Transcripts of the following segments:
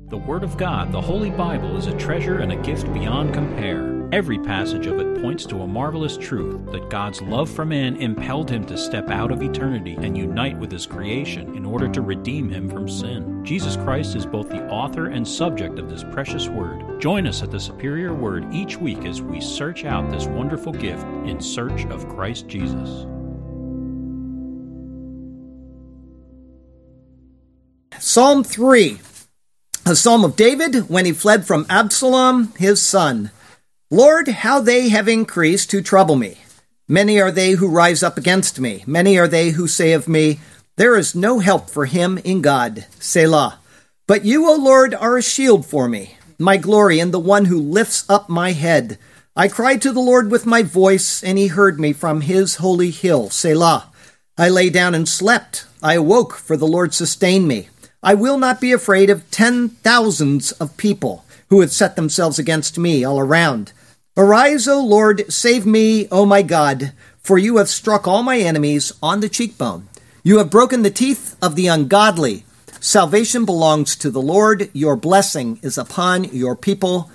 The Word of God, the Holy Bible, is a treasure and a gift beyond compare. Every passage of it points to a marvelous truth that God's love for man impelled him to step out of eternity and unite with his creation in order to redeem him from sin. Jesus Christ is both the author and subject of this precious Word. Join us at the Superior Word each week as we search out this wonderful gift in search of Christ Jesus. Psalm 3, a psalm of David when he fled from Absalom, his son. Lord, how they have increased who trouble me. Many are they who rise up against me. Many are they who say of me, there is no help for him in God. Selah. But you, O Lord, are a shield for me, my glory, and the one who lifts up my head. I cried to the Lord with my voice, and he heard me from his holy hill. Selah. I lay down and slept. I awoke, for the Lord sustained me. I will not be afraid of 10,000s of people who have set themselves against me all around. Arise, O Lord, save me, O my God, for you have struck all my enemies on the cheekbone. You have broken the teeth of the ungodly. Salvation belongs to the Lord. Your blessing is upon your people.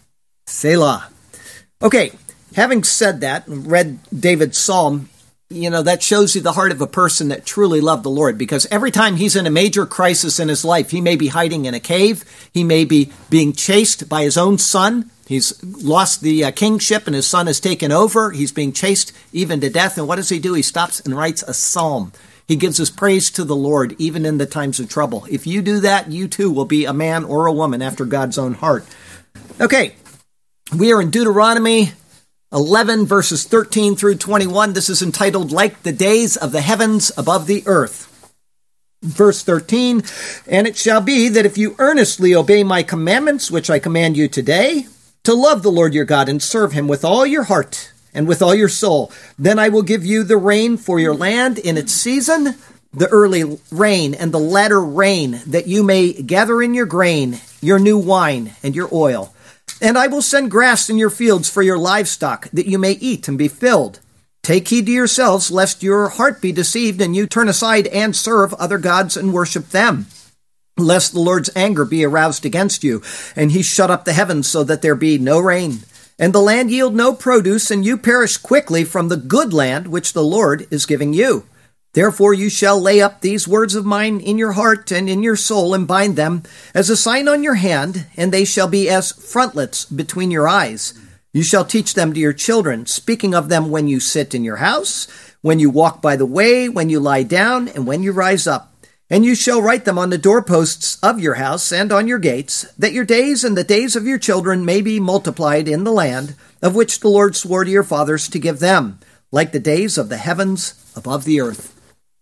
Selah. Okay, having said that, read David's psalm, that shows you the heart of a person that truly loved the Lord, because every time he's in a major crisis in his life, he may be hiding in a cave, he may be being chased by his own son, he's lost the kingship and his son has taken over, he's being chased even to death, and what does he do? He stops and writes a psalm. He gives his praise to the Lord even in the times of trouble. If you do that, you too will be a man or a woman after God's own heart. Okay, we are in Deuteronomy 11 verses 13 through 21. This is entitled, Like the Days of the Heavens Above the Earth. Verse 13, And it shall be that if you earnestly obey my commandments, which I command you today, to love the Lord your God and serve him with all your heart and with all your soul, then I will give you the rain for your land in its season, the early rain and the latter rain, that you may gather in your grain, your new wine, and your oil. And I will send grass in your fields for your livestock, that you may eat and be filled. Take heed to yourselves, lest your heart be deceived, and you turn aside and serve other gods and worship them. Lest the Lord's anger be aroused against you, and he shut up the heavens so that there be no rain, and the land yield no produce, and you perish quickly from the good land which the Lord is giving you. Therefore you shall lay up these words of mine in your heart and in your soul, and bind them as a sign on your hand, and they shall be as frontlets between your eyes. You shall teach them to your children, speaking of them when you sit in your house, when you walk by the way, when you lie down, and when you rise up. And you shall write them on the doorposts of your house and on your gates, that your days and the days of your children may be multiplied in the land, of which the Lord swore to your fathers to give them, like the days of the heavens above the earth.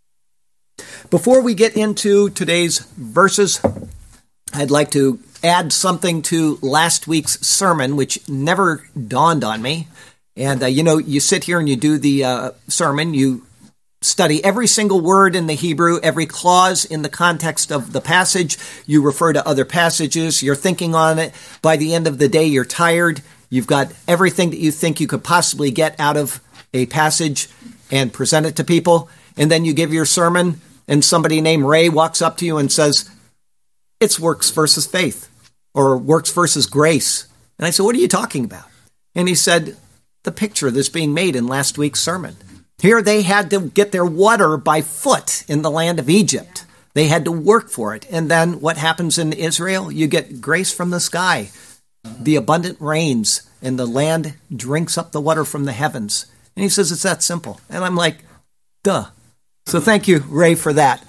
Before we get into today's verses, I'd like to add something to last week's sermon, which never dawned on me. And, you sit here and you do the sermon, you study every single word in the Hebrew, every clause in the context of the passage, you refer to other passages, you're thinking on it. By the end of the day, you're tired. You've got everything that you think you could possibly get out of a passage and present it to people. And then you give your sermon, and somebody named Ray walks up to you and says, it's works versus faith, or works versus grace. And I said, what are you talking about? And he said, the picture that's being made in last week's sermon. Here they had to get their water by foot in the land of Egypt. They had to work for it. And then what happens in Israel? You get grace from the sky. The abundant rains, and the land drinks up the water from the heavens. And he says, it's that simple. And I'm like, duh. So thank you, Ray, for that.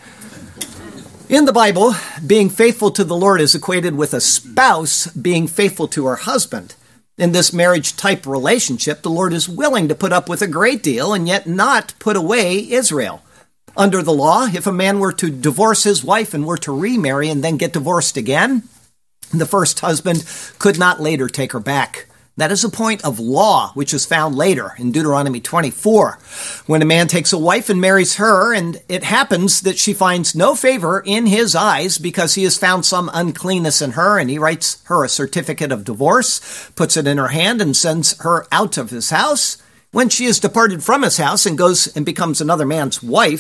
In the Bible, being faithful to the Lord is equated with a spouse being faithful to her husband. In this marriage-type relationship, the Lord is willing to put up with a great deal and yet not put away Israel. Under the law, if a man were to divorce his wife and were to remarry and then get divorced again, the first husband could not later take her back. That is a point of law, which is found later in Deuteronomy 24. When a man takes a wife and marries her, and it happens that she finds no favor in his eyes because he has found some uncleanness in her, and he writes her a certificate of divorce, puts it in her hand, and sends her out of his house. When she is departed from his house and goes and becomes another man's wife,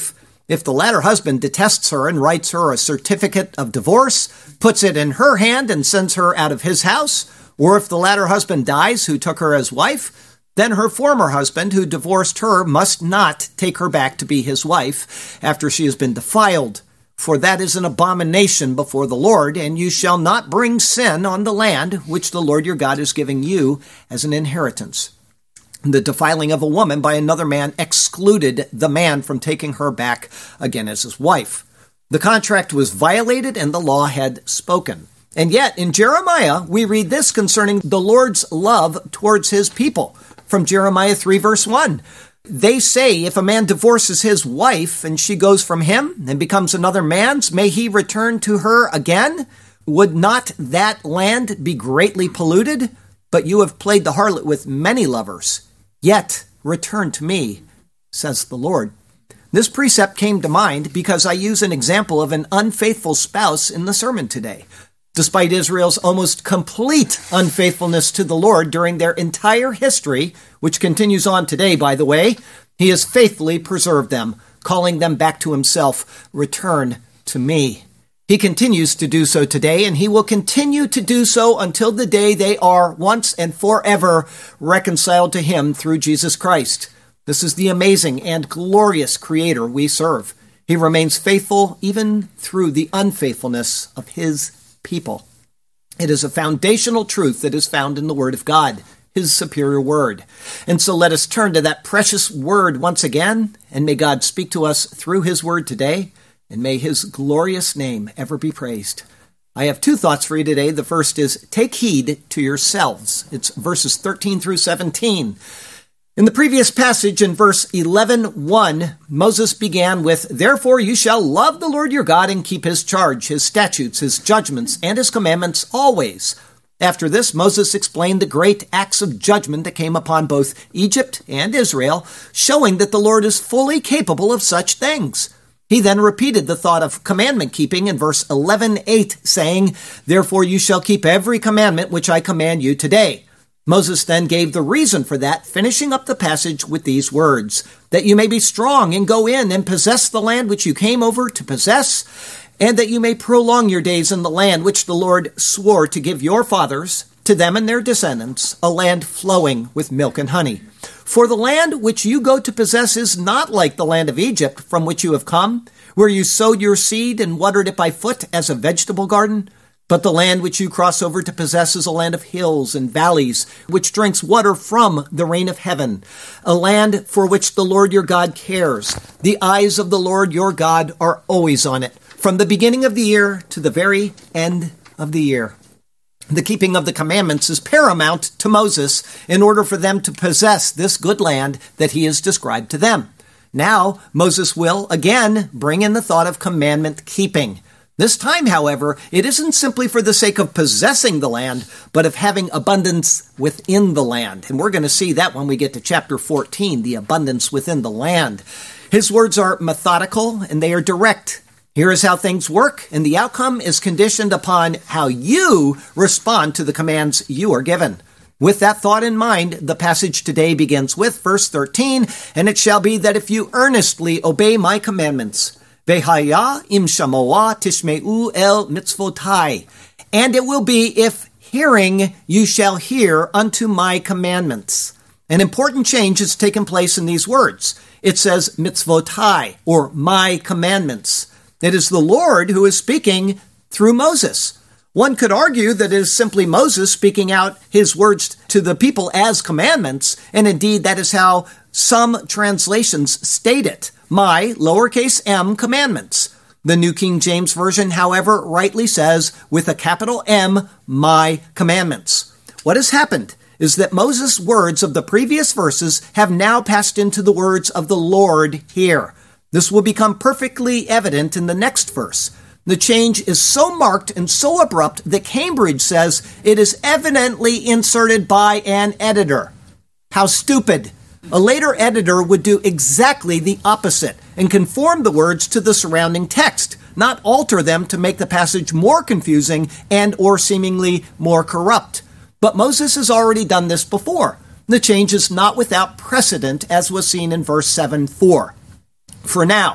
If the latter husband detests her and writes her a certificate of divorce, puts it in her hand and sends her out of his house, or if the latter husband dies who took her as wife, then her former husband who divorced her must not take her back to be his wife after she has been defiled. For that is an abomination before the Lord, and you shall not bring sin on the land which the Lord your God is giving you as an inheritance. The defiling of a woman by another man excluded the man from taking her back again as his wife. The contract was violated and the law had spoken. And yet, in Jeremiah, we read this concerning the Lord's love towards his people. From Jeremiah 3, verse 1. They say, if a man divorces his wife and she goes from him and becomes another man's, may he return to her again? Would not that land be greatly polluted? But you have played the harlot with many lovers. Yet return to me, says the Lord. This precept came to mind because I use an example of an unfaithful spouse in the sermon today. Despite Israel's almost complete unfaithfulness to the Lord during their entire history, which continues on today, by the way, he has faithfully preserved them, calling them back to himself, return to me. He continues to do so today, and he will continue to do so until the day they are once and forever reconciled to him through Jesus Christ. This is the amazing and glorious Creator we serve. He remains faithful even through the unfaithfulness of his people. It is a foundational truth that is found in the Word of God, his superior word. And so let us turn to that precious word once again, and may God speak to us through his word today, and may his glorious name ever be praised. I have two thoughts for you today. The first is, take heed to yourselves. It's verses 13 through 17. In the previous passage in verse 11:1, Moses began with, therefore you shall love the Lord your God and keep his charge, his statutes, his judgments, and his commandments always. After this, Moses explained the great acts of judgment that came upon both Egypt and Israel, showing that the Lord is fully capable of such things. He then repeated the thought of commandment keeping in verse 11:8, saying, therefore you shall keep every commandment which I command you today. Moses then gave the reason for that, finishing up the passage with these words, that you may be strong and go in and possess the land which you came over to possess, and that you may prolong your days in the land which the Lord swore to give your fathers, to them and their descendants, a land flowing with milk and honey. For the land which you go to possess is not like the land of Egypt from which you have come, where you sowed your seed and watered it by foot as a vegetable garden. But the land which you cross over to possess is a land of hills and valleys, which drinks water from the rain of heaven, a land for which the Lord your God cares. The eyes of the Lord your God are always on it, from the beginning of the year to the very end of the year. The keeping of the commandments is paramount to Moses in order for them to possess this good land that he has described to them. Now, Moses will again bring in the thought of commandment keeping. This time, however, it isn't simply for the sake of possessing the land, but of having abundance within the land. And we're going to see that when we get to chapter 14, the abundance within the land. His words are methodical and they are direct. Here is how things work, and the outcome is conditioned upon how you respond to the commands you are given. With that thought in mind, the passage today begins with verse 13, and it shall be that if you earnestly obey my commandments, Vehaya im shamoa tishmeu el mitzvotai. And it will be if hearing you shall hear unto my commandments. An important change has taken place in these words. It says mitzvotai, or my commandments. It is the Lord who is speaking through Moses. One could argue that it is simply Moses speaking out his words to the people as commandments, and indeed that is how some translations state it. My, lowercase m, commandments. The New King James Version, however, rightly says, with a capital M, my commandments. What has happened is that Moses' words of the previous verses have now passed into the words of the Lord here. This will become perfectly evident in the next verse. The change is so marked and so abrupt that Cambridge says it is evidently inserted by an editor. How stupid! A later editor would do exactly the opposite and conform the words to the surrounding text, not alter them to make the passage more confusing and or seemingly more corrupt. But Moses has already done this before. The change is not without precedent, as was seen in verse 7:4. For now,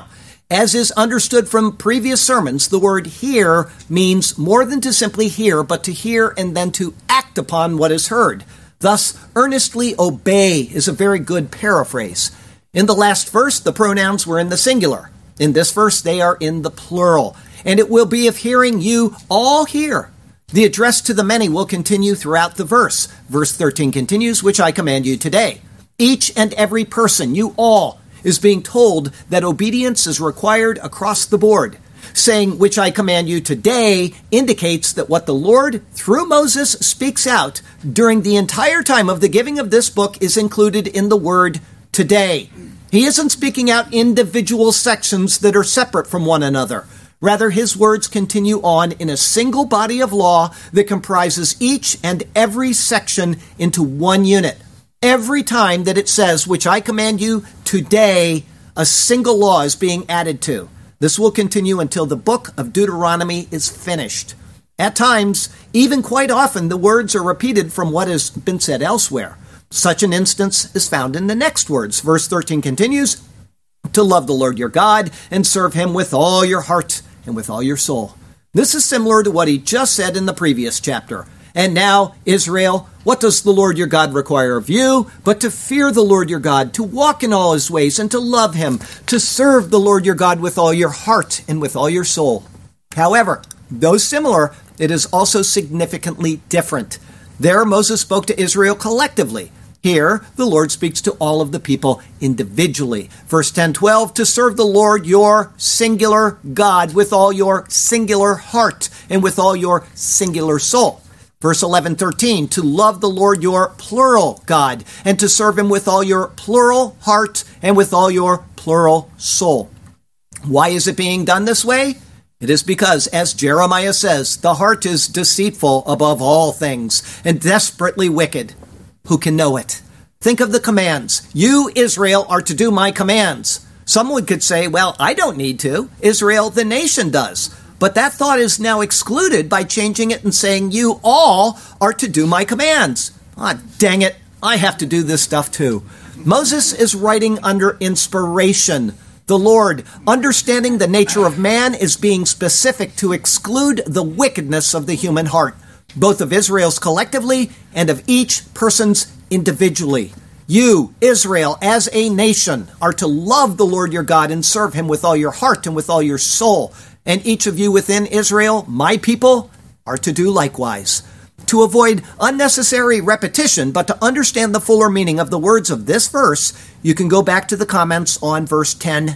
As is understood from previous sermons, the word hear means more than to simply hear, but to hear and then to act upon what is heard. Thus, earnestly obey is a very good paraphrase. In the last verse, the pronouns were in the singular. In this verse, they are in the plural. And it will be of hearing you all hear. The address to the many will continue throughout the verse. Verse 13 continues, which I command you today. Each and every person, you all, is being told that obedience is required across the board. Saying, which I command you today, indicates that what the Lord, through Moses, speaks out during the entire time of the giving of this book is included in the word today. He isn't speaking out individual sections that are separate from one another. Rather, his words continue on in a single body of law that comprises each and every section into one unit. Every time that it says, which I command you today, a single law is being added to. This will continue until the book of Deuteronomy is finished. At times, even quite often, the words are repeated from what has been said elsewhere. Such an instance is found in the next words. Verse 13 continues, to love the Lord your God and serve him with all your heart and with all your soul. This is similar to what he just said in the previous chapter. And now, Israel, what does the Lord your God require of you? But to fear the Lord your God, to walk in all his ways, and to love him, to serve the Lord your God with all your heart and with all your soul. However, though similar, it is also significantly different. There, Moses spoke to Israel collectively. Here, the Lord speaks to all of the people individually. Verse 10:12, to serve the Lord your singular God with all your singular heart and with all your singular soul. Verse 11:13, to love the Lord your plural God and to serve him with all your plural heart and with all your plural soul. Why is it being done this way? It is because, as Jeremiah says, the heart is deceitful above all things and desperately wicked. Who can know it? Think of the commands. You, Israel, are to do my commands. Someone could say, well, I don't need to. Israel, the nation, does. But that thought is now excluded by changing it and saying, you all are to do my commands. Ah, dang it. I have to do this stuff too. Moses is writing under inspiration. The Lord, understanding the nature of man, is being specific to exclude the wickedness of the human heart, both of Israel's collectively and of each person's individually. You, Israel, as a nation, are to love the Lord your God and serve him with all your heart and with all your soul. And each of you within Israel, my people, are to do likewise. To avoid unnecessary repetition, but to understand the fuller meaning of the words of this verse, you can go back to the comments on verse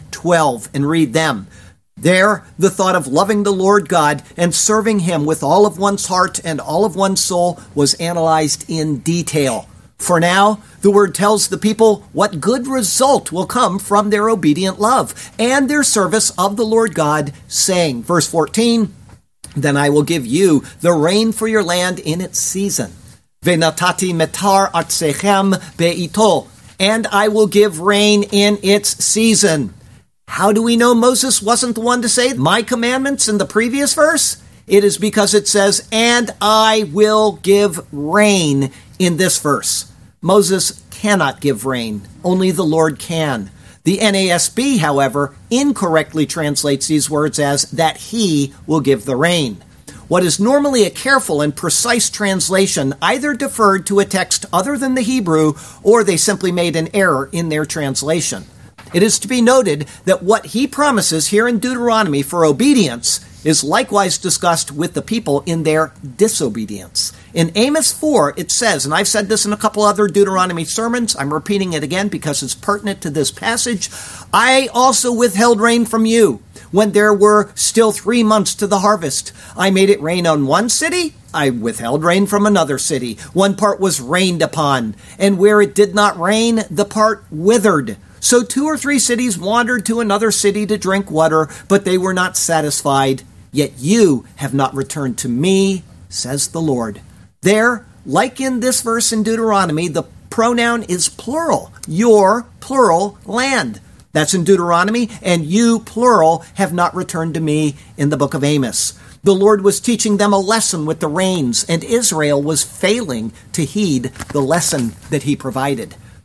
10-12 and read them. There, the thought of loving the Lord God and serving him with all of one's heart and all of one's soul was analyzed in detail. For now, the word tells the people what good result will come from their obedient love and their service of the Lord God, saying, verse 14, then I will give you the rain for your land in its season. Venatati metar artsechem be'ito, and I will give rain in its season. How do we know Moses wasn't the one to say my commandments in the previous verse? It is because it says, and I will give rain in this verse. Moses cannot give rain. Only the Lord can. The NASB, however, incorrectly translates these words as that he will give the rain. What is normally a careful and precise translation either deferred to a text other than the Hebrew, or they simply made an error in their translation. It is to be noted that what he promises here in Deuteronomy for obedience is likewise discussed with the people in their disobedience. In Amos 4, it says, and I've said this in a couple other Deuteronomy sermons, I'm repeating it again because it's pertinent to this passage, I also withheld rain from you when there were still 3 months to the harvest. I made it rain on one city, I withheld rain from another city. One part was rained upon, and where it did not rain, the part withered. So 2 or 3 cities wandered to another city to drink water, but they were not satisfied. Yet you have not returned to me, says the Lord. There, like in this verse in Deuteronomy, the pronoun is plural. Your plural land. That's in Deuteronomy, and you plural have not returned to me in the book of Amos. The Lord was teaching them a lesson with the rains, and Israel was failing to heed the lesson that he provided.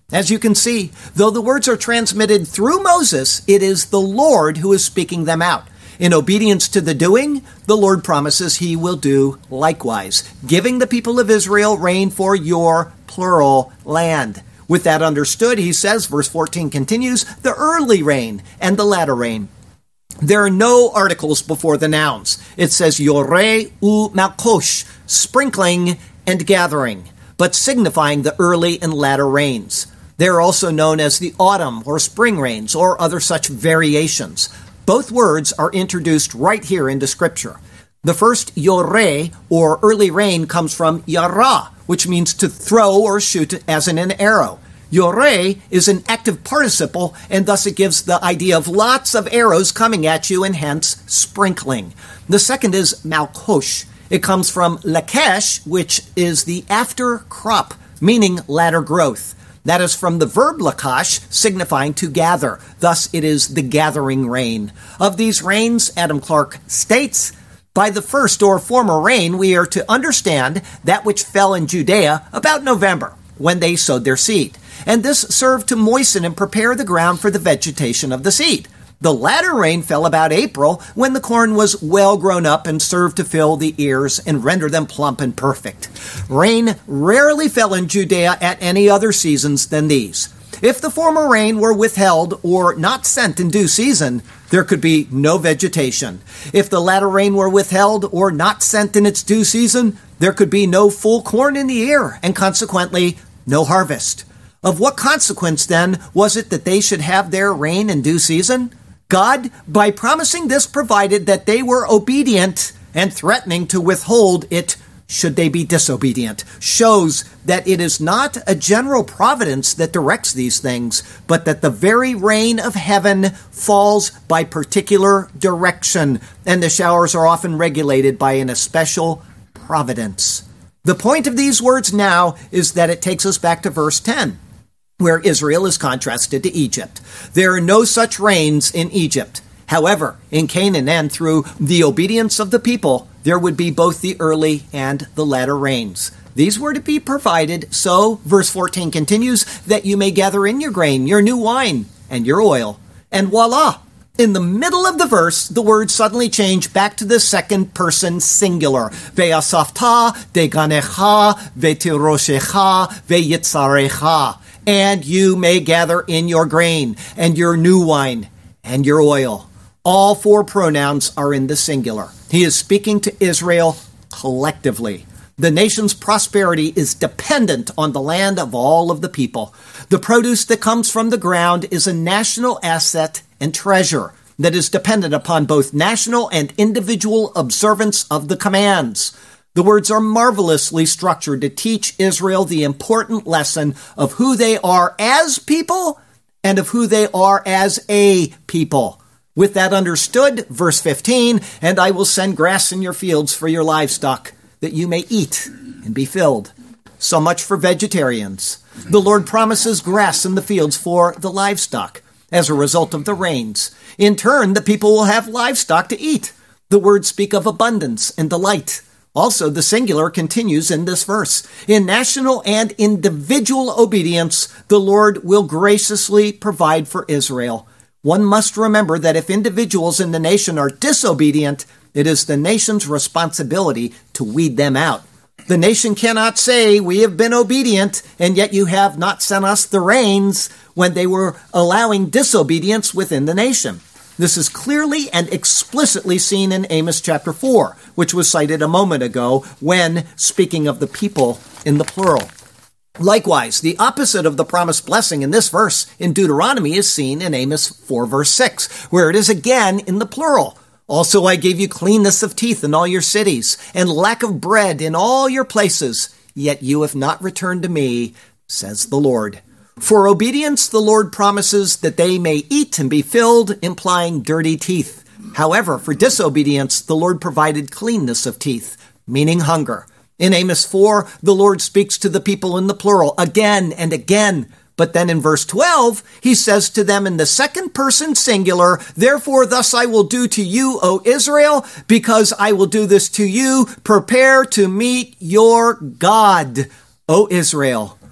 As you can see, though the words are transmitted through Moses, it is the Lord who is speaking them out. In obedience to the doing, the Lord promises he will do likewise, giving the people of Israel rain for your plural land. With that understood, he says, verse 14 continues, the early rain and the latter rain. There are no articles before the nouns. It says yoreh u malkosh, sprinkling and gathering, but signifying the early and latter rains. They are also known as the autumn or spring rains or other such variations. Both words are introduced right here into Scripture. The first yoreh, or early rain, comes from yara, which means to throw or shoot as in an arrow. Yoreh is an active participle, and thus it gives the idea of lots of arrows coming at you, and hence sprinkling. The second is malkosh. It comes from lakesh, which is the after crop, meaning latter growth. That is from the verb lakash, signifying to gather. Thus, it is the gathering rain. Of these rains, Adam Clarke states, by the first or former rain, we are to understand that which fell in Judea about November, when they sowed their seed. And this served to moisten and prepare the ground for the vegetation of the seed. The latter rain fell about April, when the corn was well grown up and served to fill the ears and render them plump and perfect. Rain rarely fell in Judea at any other seasons than these. If the former rain were withheld or not sent in due season, there could be no vegetation. If the latter rain were withheld or not sent in its due season, there could be no full corn in the ear, and consequently, no harvest. Of what consequence, then, was it that they should have their rain in due season? God, by promising this, provided that they were obedient and threatening to withhold it should they be disobedient, shows that it is not a general providence that directs these things, but that the very rain of heaven falls by particular direction, and the showers are often regulated by an especial providence. The point of these words now is that it takes us back to verse 10. Where Israel is contrasted to Egypt. There are no such rains in Egypt. However, in Canaan and through the obedience of the people, there would be both the early and the latter rains. These were to be provided so, verse 14 continues, that you may gather in your grain, your new wine, and your oil. And voila! In the middle of the verse, the words suddenly change back to the second person singular. Ve'asafta, deganecha, ve'tiroshecha, ve'yitzarecha. And you may gather in your grain, and your new wine, and your oil. All four pronouns are in the singular. He is speaking to Israel collectively. The nation's prosperity is dependent on the land of all of the people. The produce that comes from the ground is a national asset and treasure that is dependent upon both national and individual observance of the commands. The words are marvelously structured to teach Israel the important lesson of who they are as people and of who they are as a people. With that understood, verse 15, and I will send grass in your fields for your livestock, that you may eat and be filled. So much for vegetarians. The Lord promises grass in the fields for the livestock as a result of the rains. In turn, the people will have livestock to eat. The words speak of abundance and delight. Also, the singular continues in this verse. In national and individual obedience, the Lord will graciously provide for Israel. One must remember that if individuals in the nation are disobedient, it is the nation's responsibility to weed them out. The nation cannot say, we have been obedient, and yet you have not sent us the rains, when they were allowing disobedience within the nation. This is clearly and explicitly seen in Amos chapter 4, which was cited a moment ago when speaking of the people in the plural. Likewise, the opposite of the promised blessing in this verse in Deuteronomy is seen in Amos 4 verse 6, where it is again in the plural. Also I gave you cleanness of teeth in all your cities, and lack of bread in all your places, yet you have not returned to me, says the Lord. For obedience, the Lord promises that they may eat and be filled, implying dirty teeth. However, for disobedience, the Lord provided cleanness of teeth, meaning hunger. In Amos 4, the Lord speaks to the people in the plural again and again. But then in verse 12, he says to them in the second person singular, therefore thus I will do to you, O Israel, because I will do this to you. Prepare to meet your God, O Israel.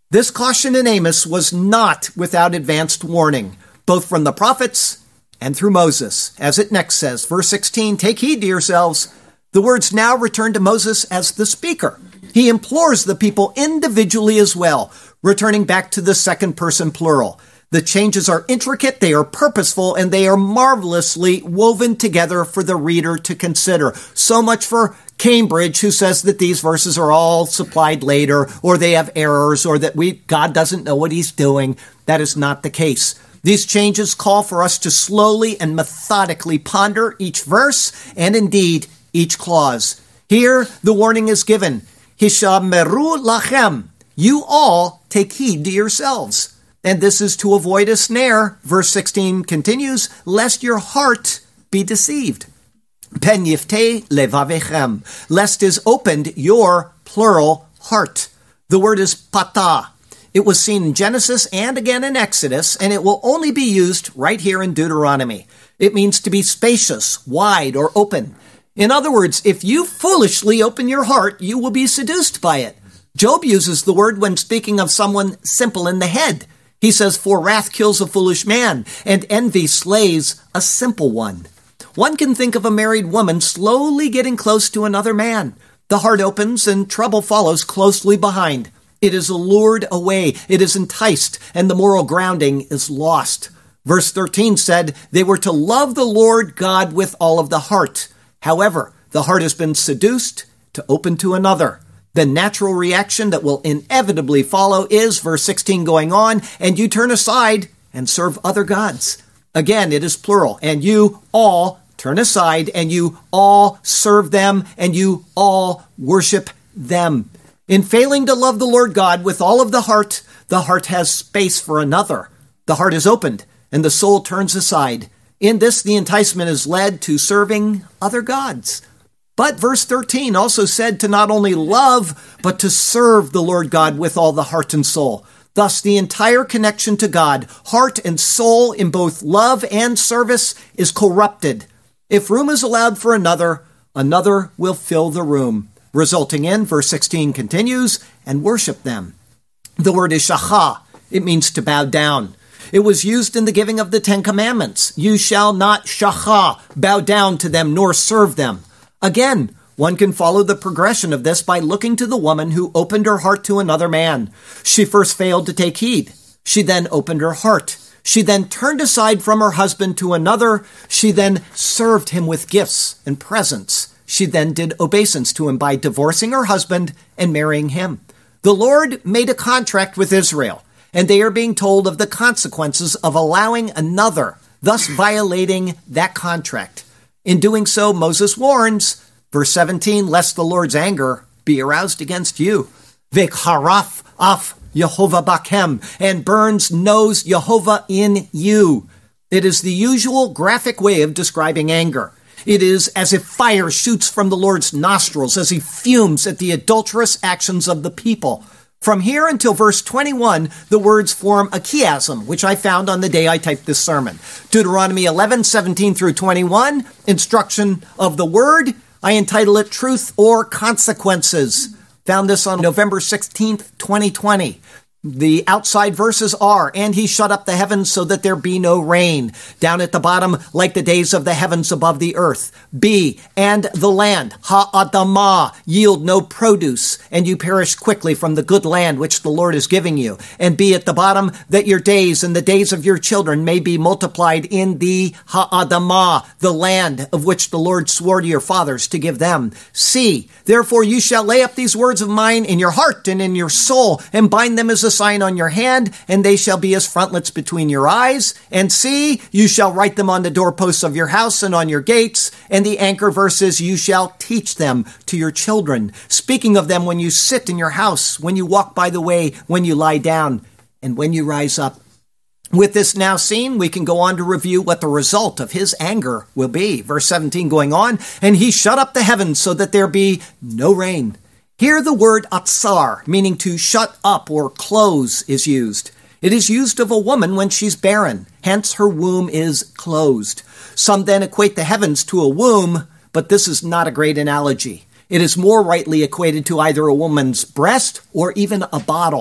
This caution in Amos was not without advanced warning, both from the prophets and through Moses. As it next says, verse 16, "Take heed to yourselves." The words now return to Moses as the speaker. He implores the people individually as well, returning back to the second person plural. The changes are intricate, they are purposeful, and they are marvelously woven together for the reader to consider. So much for Cambridge, who says that these verses are all supplied later, or they have errors, or that God doesn't know what he's doing. That is not the case. These changes call for us to slowly and methodically ponder each verse, and indeed, each clause. Here, the warning is given. Hishameru lachem. You all take heed to yourselves. And this is to avoid a snare. Verse 16 continues, lest your heart be deceived. Pen yifteh levavechem. Lest is opened your plural heart. The word is patah. It was seen in Genesis and again in Exodus, and it will only be used right here in Deuteronomy. It means to be spacious, wide, or open. In other words, if you foolishly open your heart, you will be seduced by it. Job uses the word when speaking of someone simple in the head. He says, "For wrath kills a foolish man, and envy slays a simple one." One can think of a married woman slowly getting close to another man. The heart opens and trouble follows closely behind. It is allured away, it is enticed, and the moral grounding is lost. Verse 13 said they were to love the Lord God with all of the heart. However, the heart has been seduced to open to another. The natural reaction that will inevitably follow is, verse 16 going on, and you turn aside and serve other gods. Again, it is plural, and you all turn aside, and you all serve them, and you all worship them. In failing to love the Lord God with all of the heart has space for another. The heart is opened, and the soul turns aside. In this, the enticement is led to serving other gods. But verse 13 also said to not only love, but to serve the Lord God with all the heart and soul. Thus, the entire connection to God, heart and soul in both love and service, is corrupted. If room is allowed for another, another will fill the room, resulting in, verse 16 continues, and worship them. The word is shachah. It means to bow down. It was used in the giving of the Ten Commandments. You shall not shachah, bow down to them, nor serve them. Again, one can follow the progression of this by looking to the woman who opened her heart to another man. She first failed to take heed. She then opened her heart. She then turned aside from her husband to another. She then served him with gifts and presents. She then did obeisance to him by divorcing her husband and marrying him. The Lord made a contract with Israel, and they are being told of the consequences of allowing another, thus violating that contract. In doing so, Moses warns, verse 17, lest the Lord's anger be aroused against you. V'charaf af Yehovah bakem, and burns knows Yehovah in you. It is the usual graphic way of describing anger. It is as if fire shoots from the Lord's nostrils as he fumes at the adulterous actions of the people. From here until verse 21, the words form a chiasm, which I found on the day I typed this sermon. Deuteronomy 11:17 through 21, instruction of the word. I entitle it Truth or Consequences. Found this on November 16th, 2020. The outside verses are, and he shut up the heavens so that there be no rain. Down at the bottom, like the days of the heavens above the earth. B, and the land, ha'adamah, yield no produce, and you perish quickly from the good land which the Lord is giving you. And B, at the bottom, that your days and the days of your children may be multiplied in the ha'adamah, the land of which the Lord swore to your fathers to give them. C, therefore you shall lay up these words of mine in your heart and in your soul, and bind them as a sign on your hand, and they shall be as frontlets between your eyes. And see, you shall write them on the doorposts of your house and on your gates. And the anchor verse is, you shall teach them to your children, speaking of them when you sit in your house, when you walk by the way, when you lie down, and when you rise up. With this now seen, we can go on to review what the result of his anger will be. Verse 17 going on, and he shut up the heavens so that there be no rain. Here the word atzar, meaning to shut up or close, is used. It is used of a woman when she's barren, hence her womb is closed. Some then equate the heavens to a womb, but this is not a great analogy. It is more rightly equated to either a woman's breast or even a bottle.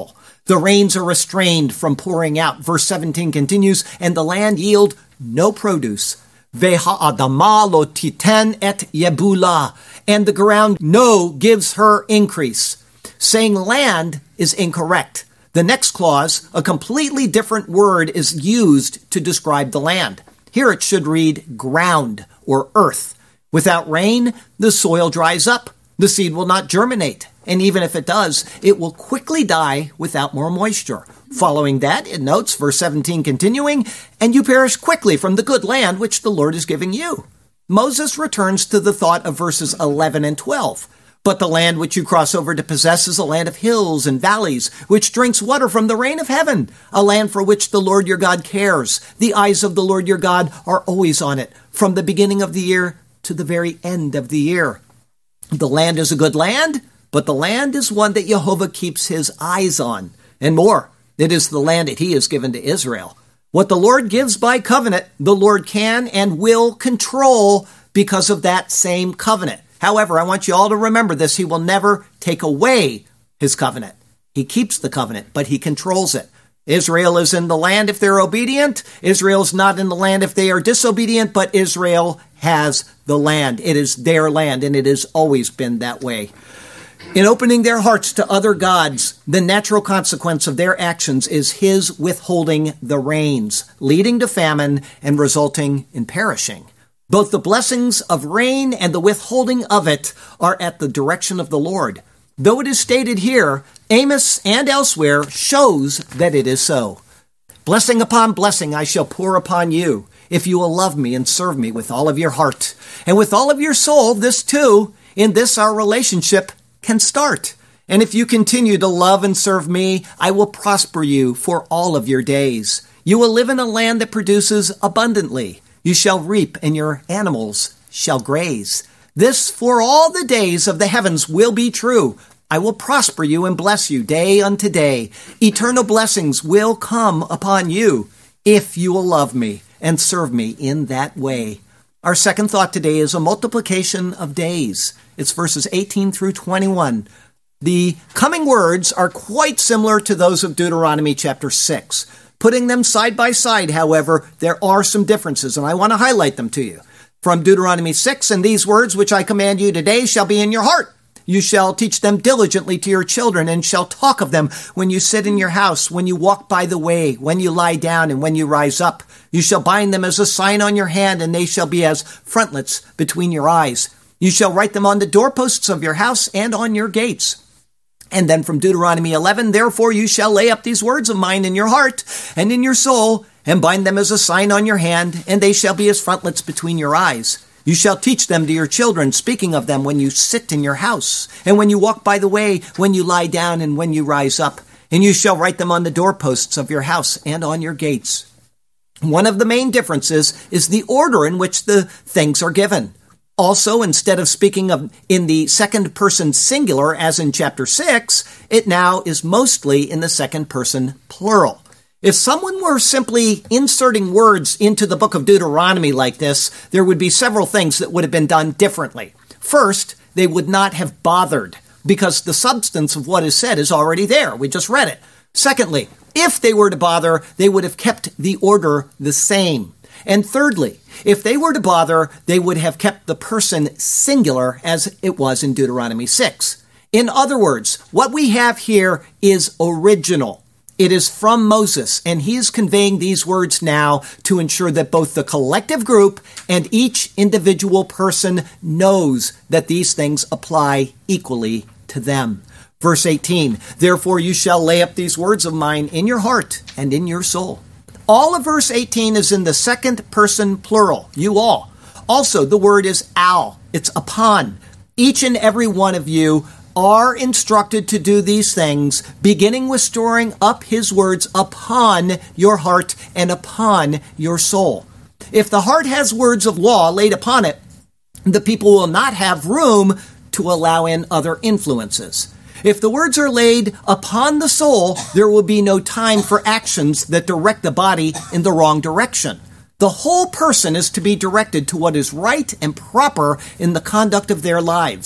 The rains are restrained from pouring out. Verse 17 continues, and the land yield no produce. Ve'ha'adama lo titen et yebula. And the ground no gives her increase. Saying land is incorrect. The next clause, a completely different word, is used to describe the land. Here it should read ground or earth. Without rain, the soil dries up. The seed will not germinate. And even if it does, it will quickly die without more moisture. Following that, it notes, verse 17 continuing, and you perish quickly from the good land which the Lord is giving you. Moses returns to the thought of verses 11 and 12. But the land which you cross over to possess is a land of hills and valleys, which drinks water from the rain of heaven, a land for which the Lord your God cares. The eyes of the Lord your God are always on it, from the beginning of the year to the very end of the year. The land is a good land, but the land is one that Jehovah keeps his eyes on. And more, it is the land that he has given to Israel. What the Lord gives by covenant, the Lord can and will control because of that same covenant. However, I want you all to remember this. He will never take away his covenant. He keeps the covenant, but he controls it. Israel is in the land if they're obedient. Israel's not in the land if they are disobedient, but Israel has the land. It is their land, and it has always been that way. In opening their hearts to other gods, the natural consequence of their actions is his withholding the rains, leading to famine and resulting in perishing. Both the blessings of rain and the withholding of it are at the direction of the Lord. Though it is stated here, Amos and elsewhere shows that it is so. Blessing upon blessing I shall pour upon you, if you will love me and serve me with all of your heart. And with all of your soul, this too, in this our relationship can start. And if you continue to love and serve me, I will prosper you for all of your days. You will live in a land that produces abundantly. You shall reap, and your animals shall graze. This for all the days of the heavens will be true. I will prosper you and bless you day unto day. Eternal blessings will come upon you if you will love me and serve me in that way. Our second thought today is a multiplication of days. It's verses 18 through 21. The coming words are quite similar to those of Deuteronomy chapter 6. Putting them side by side, however, there are some differences, and I want to highlight them to you. From Deuteronomy 6, and these words which I command you today shall be in your heart. You shall teach them diligently to your children, and shall talk of them when you sit in your house, when you walk by the way, when you lie down, and when you rise up. You shall bind them as a sign on your hand, and they shall be as frontlets between your eyes. You shall write them on the doorposts of your house and on your gates. And then from Deuteronomy 11, therefore you shall lay up these words of mine in your heart and in your soul, and bind them as a sign on your hand, and they shall be as frontlets between your eyes. You shall teach them to your children, speaking of them when you sit in your house, and when you walk by the way, when you lie down, and when you rise up. And you shall write them on the doorposts of your house and on your gates. One of the main differences is the order in which the things are given. Also, instead of speaking of in the second person singular, as in chapter 6, it now is mostly in the second person plural. If someone were simply inserting words into the book of Deuteronomy like this, there would be several things that would have been done differently. First, they would not have bothered, because the substance of what is said is already there. We just read it. Secondly, if they were to bother, they would have kept the order the same. And thirdly, if they were to bother, they would have kept the person singular as it was in Deuteronomy 6. In other words, what we have here is original. It is from Moses, and he is conveying these words now to ensure that both the collective group and each individual person knows that these things apply equally to them. Verse 18, therefore you shall lay up these words of mine in your heart and in your soul. All of verse 18 is in the second person plural, you all. Also, the word is al, it's upon. Each and every one of you are instructed to do these things, beginning with storing up his words upon your heart and upon your soul. If the heart has words of law laid upon it, the people will not have room to allow in other influences. If the words are laid upon the soul, there will be no time for actions that direct the body in the wrong direction. The whole person is to be directed to what is right and proper in the conduct of their lives.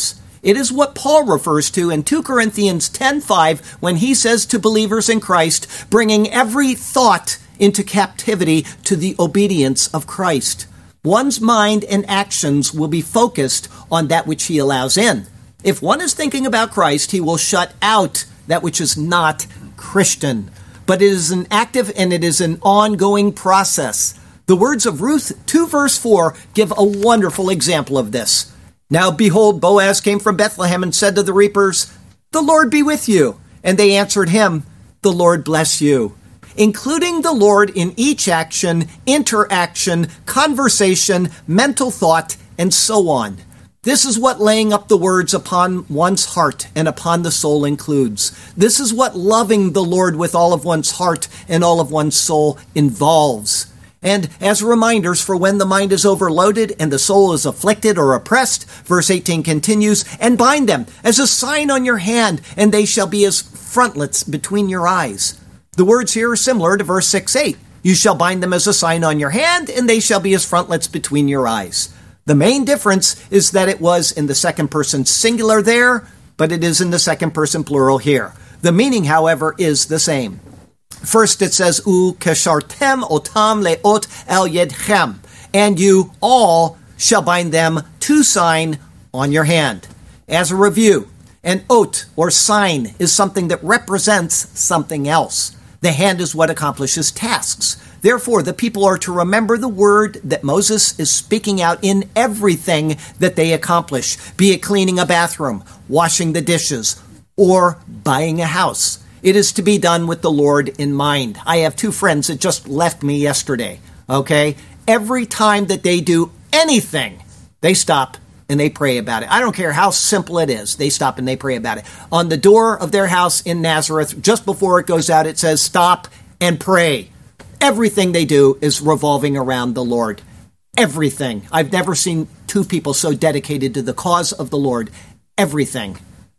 It is what Paul refers to in 2 Corinthians 10:5 when he says to believers in Christ, bringing every thought into captivity to the obedience of Christ. One's mind and actions will be focused on that which he allows in. If one is thinking about Christ, he will shut out that which is not Christian. But it is an active and it is an ongoing process. The words of Ruth 2 verse 4 give a wonderful example of this. Now behold, Boaz came from Bethlehem and said to the reapers, "The Lord be with you." And they answered him, "The Lord bless you." Including the Lord in each action, interaction, conversation, mental thought, and so on. This is what laying up the words upon one's heart and upon the soul includes. This is what loving the Lord with all of one's heart and all of one's soul involves. And as reminders for when the mind is overloaded and the soul is afflicted or oppressed, verse 18 continues, "And bind them as a sign on your hand, and they shall be as frontlets between your eyes." The words here are similar to verse 6:8. You shall bind them as a sign on your hand, and they shall be as frontlets between your eyes. The main difference is that it was in the second person singular there, but it is in the second person plural here. The meaning, however, is the same. First it says, U keshartem otam leot el yedchem, and you all shall bind them to sign on your hand. As a review, an ot or sign is something that represents something else. The hand is what accomplishes tasks. Therefore, the people are to remember the word that Moses is speaking out in everything that they accomplish, be it cleaning a bathroom, washing the dishes, or buying a house. It is to be done with the Lord in mind. I have 2 friends that just left me yesterday, okay? Every time that they do anything, they stop and they pray about it. I don't care how simple it is. They stop and they pray about it. On the door of their house in Nazareth, just before it goes out, it says, stop and pray. Everything they do is revolving around the Lord. Everything. I've never seen 2 people so dedicated to the cause of the Lord. Everything.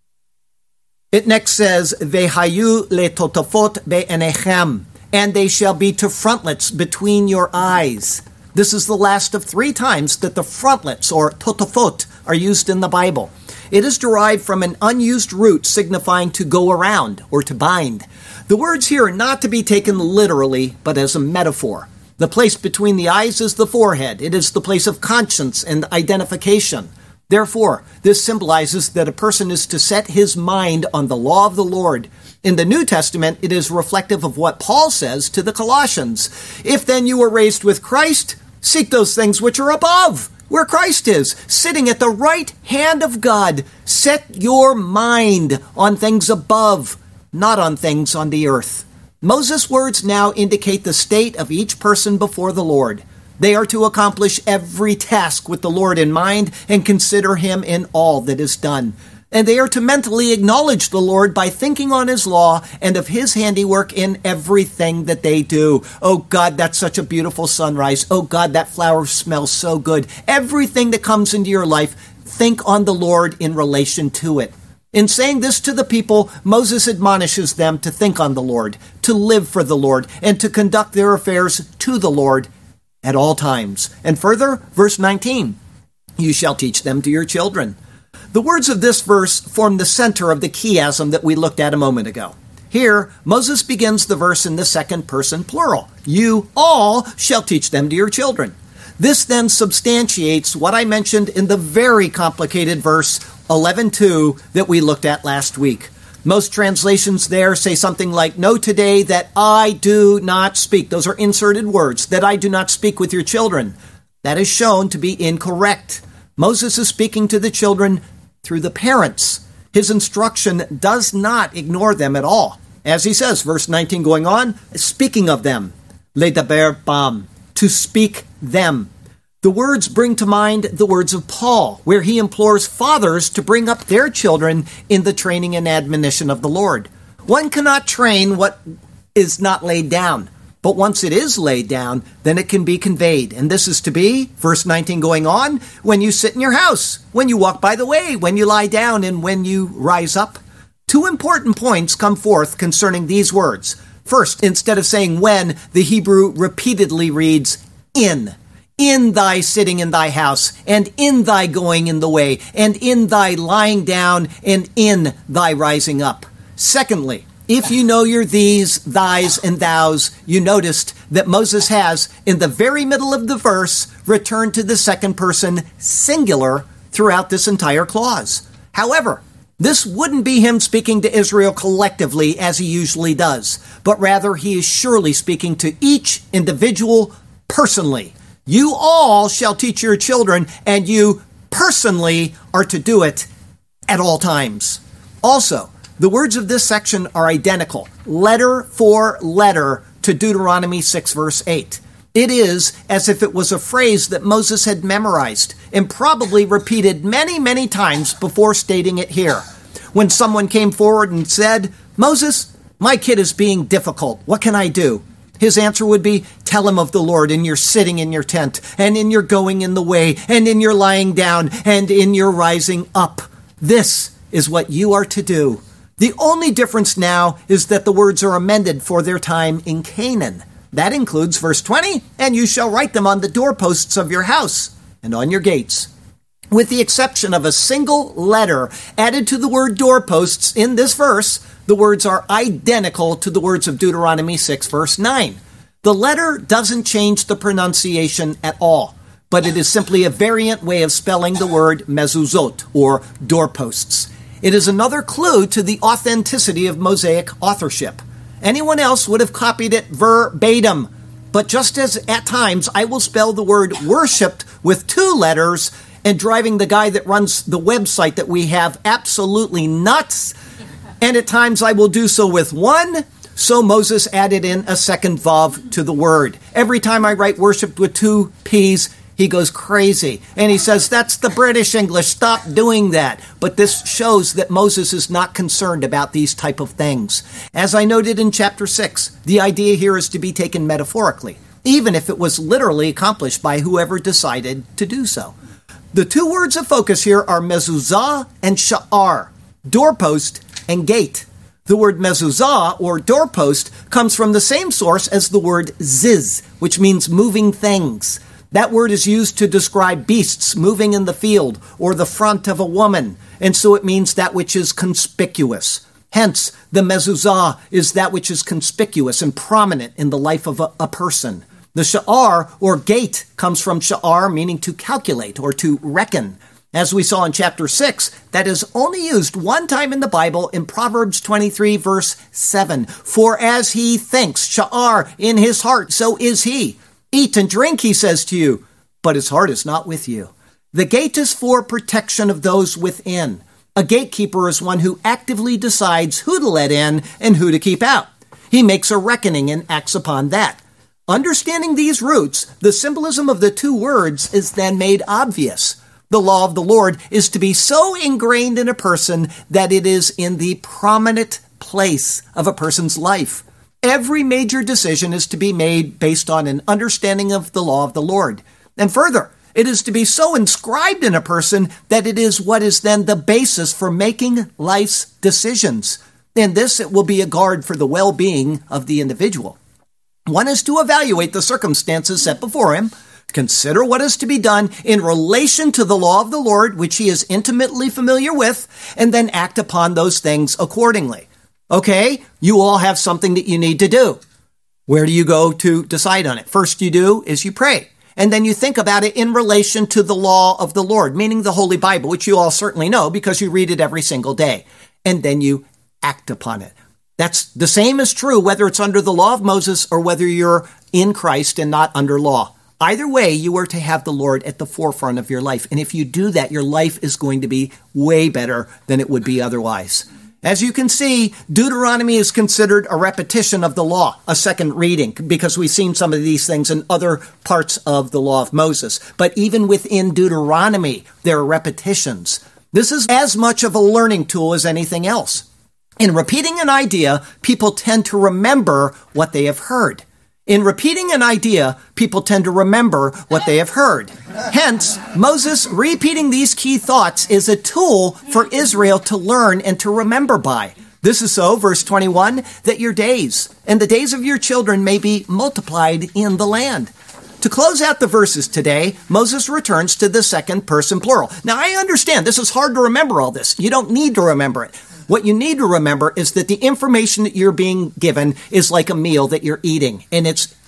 It next says, Vehayu letotafot be'enechem, and they shall be to frontlets between your eyes. This is the last of 3 times that the frontlets, or totafot, are used in the Bible. It is derived from an unused root signifying to go around or to bind. The words here are not to be taken literally, but as a metaphor. The place between the eyes is the forehead. It is the place of conscience and identification. Therefore, this symbolizes that a person is to set his mind on the law of the Lord. In the New Testament, it is reflective of what Paul says to the Colossians. If then you were raised with Christ, seek those things which are above, where Christ is, sitting at the right hand of God. Set your mind on things above, not on things on the earth. Moses' words now indicate the state of each person before the Lord. They are to accomplish every task with the Lord in mind and consider him in all that is done. And they are to mentally acknowledge the Lord by thinking on his law and of his handiwork in everything that they do. Oh God, that's such a beautiful sunrise. Oh God, that flower smells so good. Everything that comes into your life, think on the Lord in relation to it. In saying this to the people, Moses admonishes them to think on the Lord, to live for the Lord, and to conduct their affairs to the Lord at all times. And further, verse 19, you shall teach them to your children. The words of this verse form the center of the chiasm that we looked at a moment ago. Here, Moses begins the verse in the second person plural. You all shall teach them to your children. This then substantiates what I mentioned in the very complicated verse 11:2 that we looked at last week. Most translations there say something like, know today that I do not speak. Those are inserted words, that I do not speak with your children. That is shown to be incorrect. Moses is speaking to the children through the parents. His instruction does not ignore them at all. As he says, verse 19 going on, speaking of them, ledaber bam, to speak them. The words bring to mind the words of Paul, where he implores fathers to bring up their children in the training and admonition of the Lord. One cannot train what is not laid down, but once it is laid down, then it can be conveyed. And this is to be, verse 19 going on, when you sit in your house, when you walk by the way, when you lie down, and when you rise up. 2 important points come forth concerning these words. First, instead of saying when, the Hebrew repeatedly reads in. in thy sitting in thy house, and in thy going in the way, and in thy lying down, and in thy rising up. Secondly, if you know your these, thys, and thous, you noticed that Moses has, in the very middle of the verse, returned to the second person singular throughout this entire clause. However, this wouldn't be him speaking to Israel collectively as he usually does, but rather he is surely speaking to each individual personally. You all shall teach your children, and you personally are to do it at all times. Also, the words of this section are identical, letter for letter, to Deuteronomy 6, verse 8. It is as if it was a phrase that Moses had memorized and probably repeated many, many times before stating it here. When someone came forward and said, "Moses, my kid is being difficult. What can I do?" His answer would be, tell him of the Lord in your sitting in your tent, and in your going in the way, and in your lying down, and in your rising up. This is what you are to do. The only difference now is that the words are amended for their time in Canaan. That includes verse 20, and you shall write them on the doorposts of your house and on your gates. With the exception of a single letter added to the word doorposts in this verse, the words are identical to the words of Deuteronomy 6, verse 9. The letter doesn't change the pronunciation at all, but it is simply a variant way of spelling the word mezuzot, or doorposts. It is another clue to the authenticity of Mosaic authorship. Anyone else would have copied it verbatim, but just as at times I will spell the word worshipped with 2 letters and driving the guy that runs the website that we have absolutely nuts, and at times I will do so with 1, so Moses added in a second vav to the word. Every time I write worshipped with 2 P's, he goes crazy. And he says, that's the British English, stop doing that. But this shows that Moses is not concerned about these type of things. As I noted in chapter 6, the idea here is to be taken metaphorically, even if it was literally accomplished by whoever decided to do so. The 2 words of focus here are mezuzah and sha'ar, doorpost and gate. The word mezuzah, or doorpost, comes from the same source as the word ziz, which means moving things. That word is used to describe beasts moving in the field or the front of a woman, and so it means that which is conspicuous. Hence, the mezuzah is that which is conspicuous and prominent in the life of a person. The sha'ar, or gate, comes from sha'ar, meaning to calculate or to reckon. As we saw in chapter 6, that is only used one time in the Bible in Proverbs 23, verse 7. For as he thinks, sha'ar, in his heart, so is he. Eat and drink, he says to you, but his heart is not with you. The gate is for protection of those within. A gatekeeper is one who actively decides who to let in and who to keep out. He makes a reckoning and acts upon that. Understanding these roots, the symbolism of the 2 words is then made obvious. The law of the Lord is to be so ingrained in a person that it is in the prominent place of a person's life. Every major decision is to be made based on an understanding of the law of the Lord. And further, it is to be so inscribed in a person that it is what is then the basis for making life's decisions. In this, it will be a guard for the well-being of the individual. One is to evaluate the circumstances set before him, consider what is to be done in relation to the law of the Lord, which he is intimately familiar with, and then act upon those things accordingly. Okay, you all have something that you need to do. Where do you go to decide on it? First you do is you pray. And then you think about it in relation to the law of the Lord, meaning the Holy Bible, which you all certainly know because you read it every single day. And then you act upon it. That's the same is true whether it's under the law of Moses or whether you're in Christ and not under law. Either way, you are to have the Lord at the forefront of your life. And if you do that, your life is going to be way better than it would be otherwise. As you can see, Deuteronomy is considered a repetition of the law, a second reading, because we've seen some of these things in other parts of the law of Moses. But even within Deuteronomy, there are repetitions. This is as much of a learning tool as anything else. In repeating an idea, people tend to remember what they have heard. In repeating an idea, people tend to remember what they have heard. Hence, Moses repeating these key thoughts is a tool for Israel to learn and to remember by. This is so, verse 21, that your days and the days of your children may be multiplied in the land. To close out the verses today, Moses returns to the second person plural. Now, I understand this is hard to remember all this. You don't need to remember it. What you need to remember is that the information that you're being given is like a meal that you're eating, and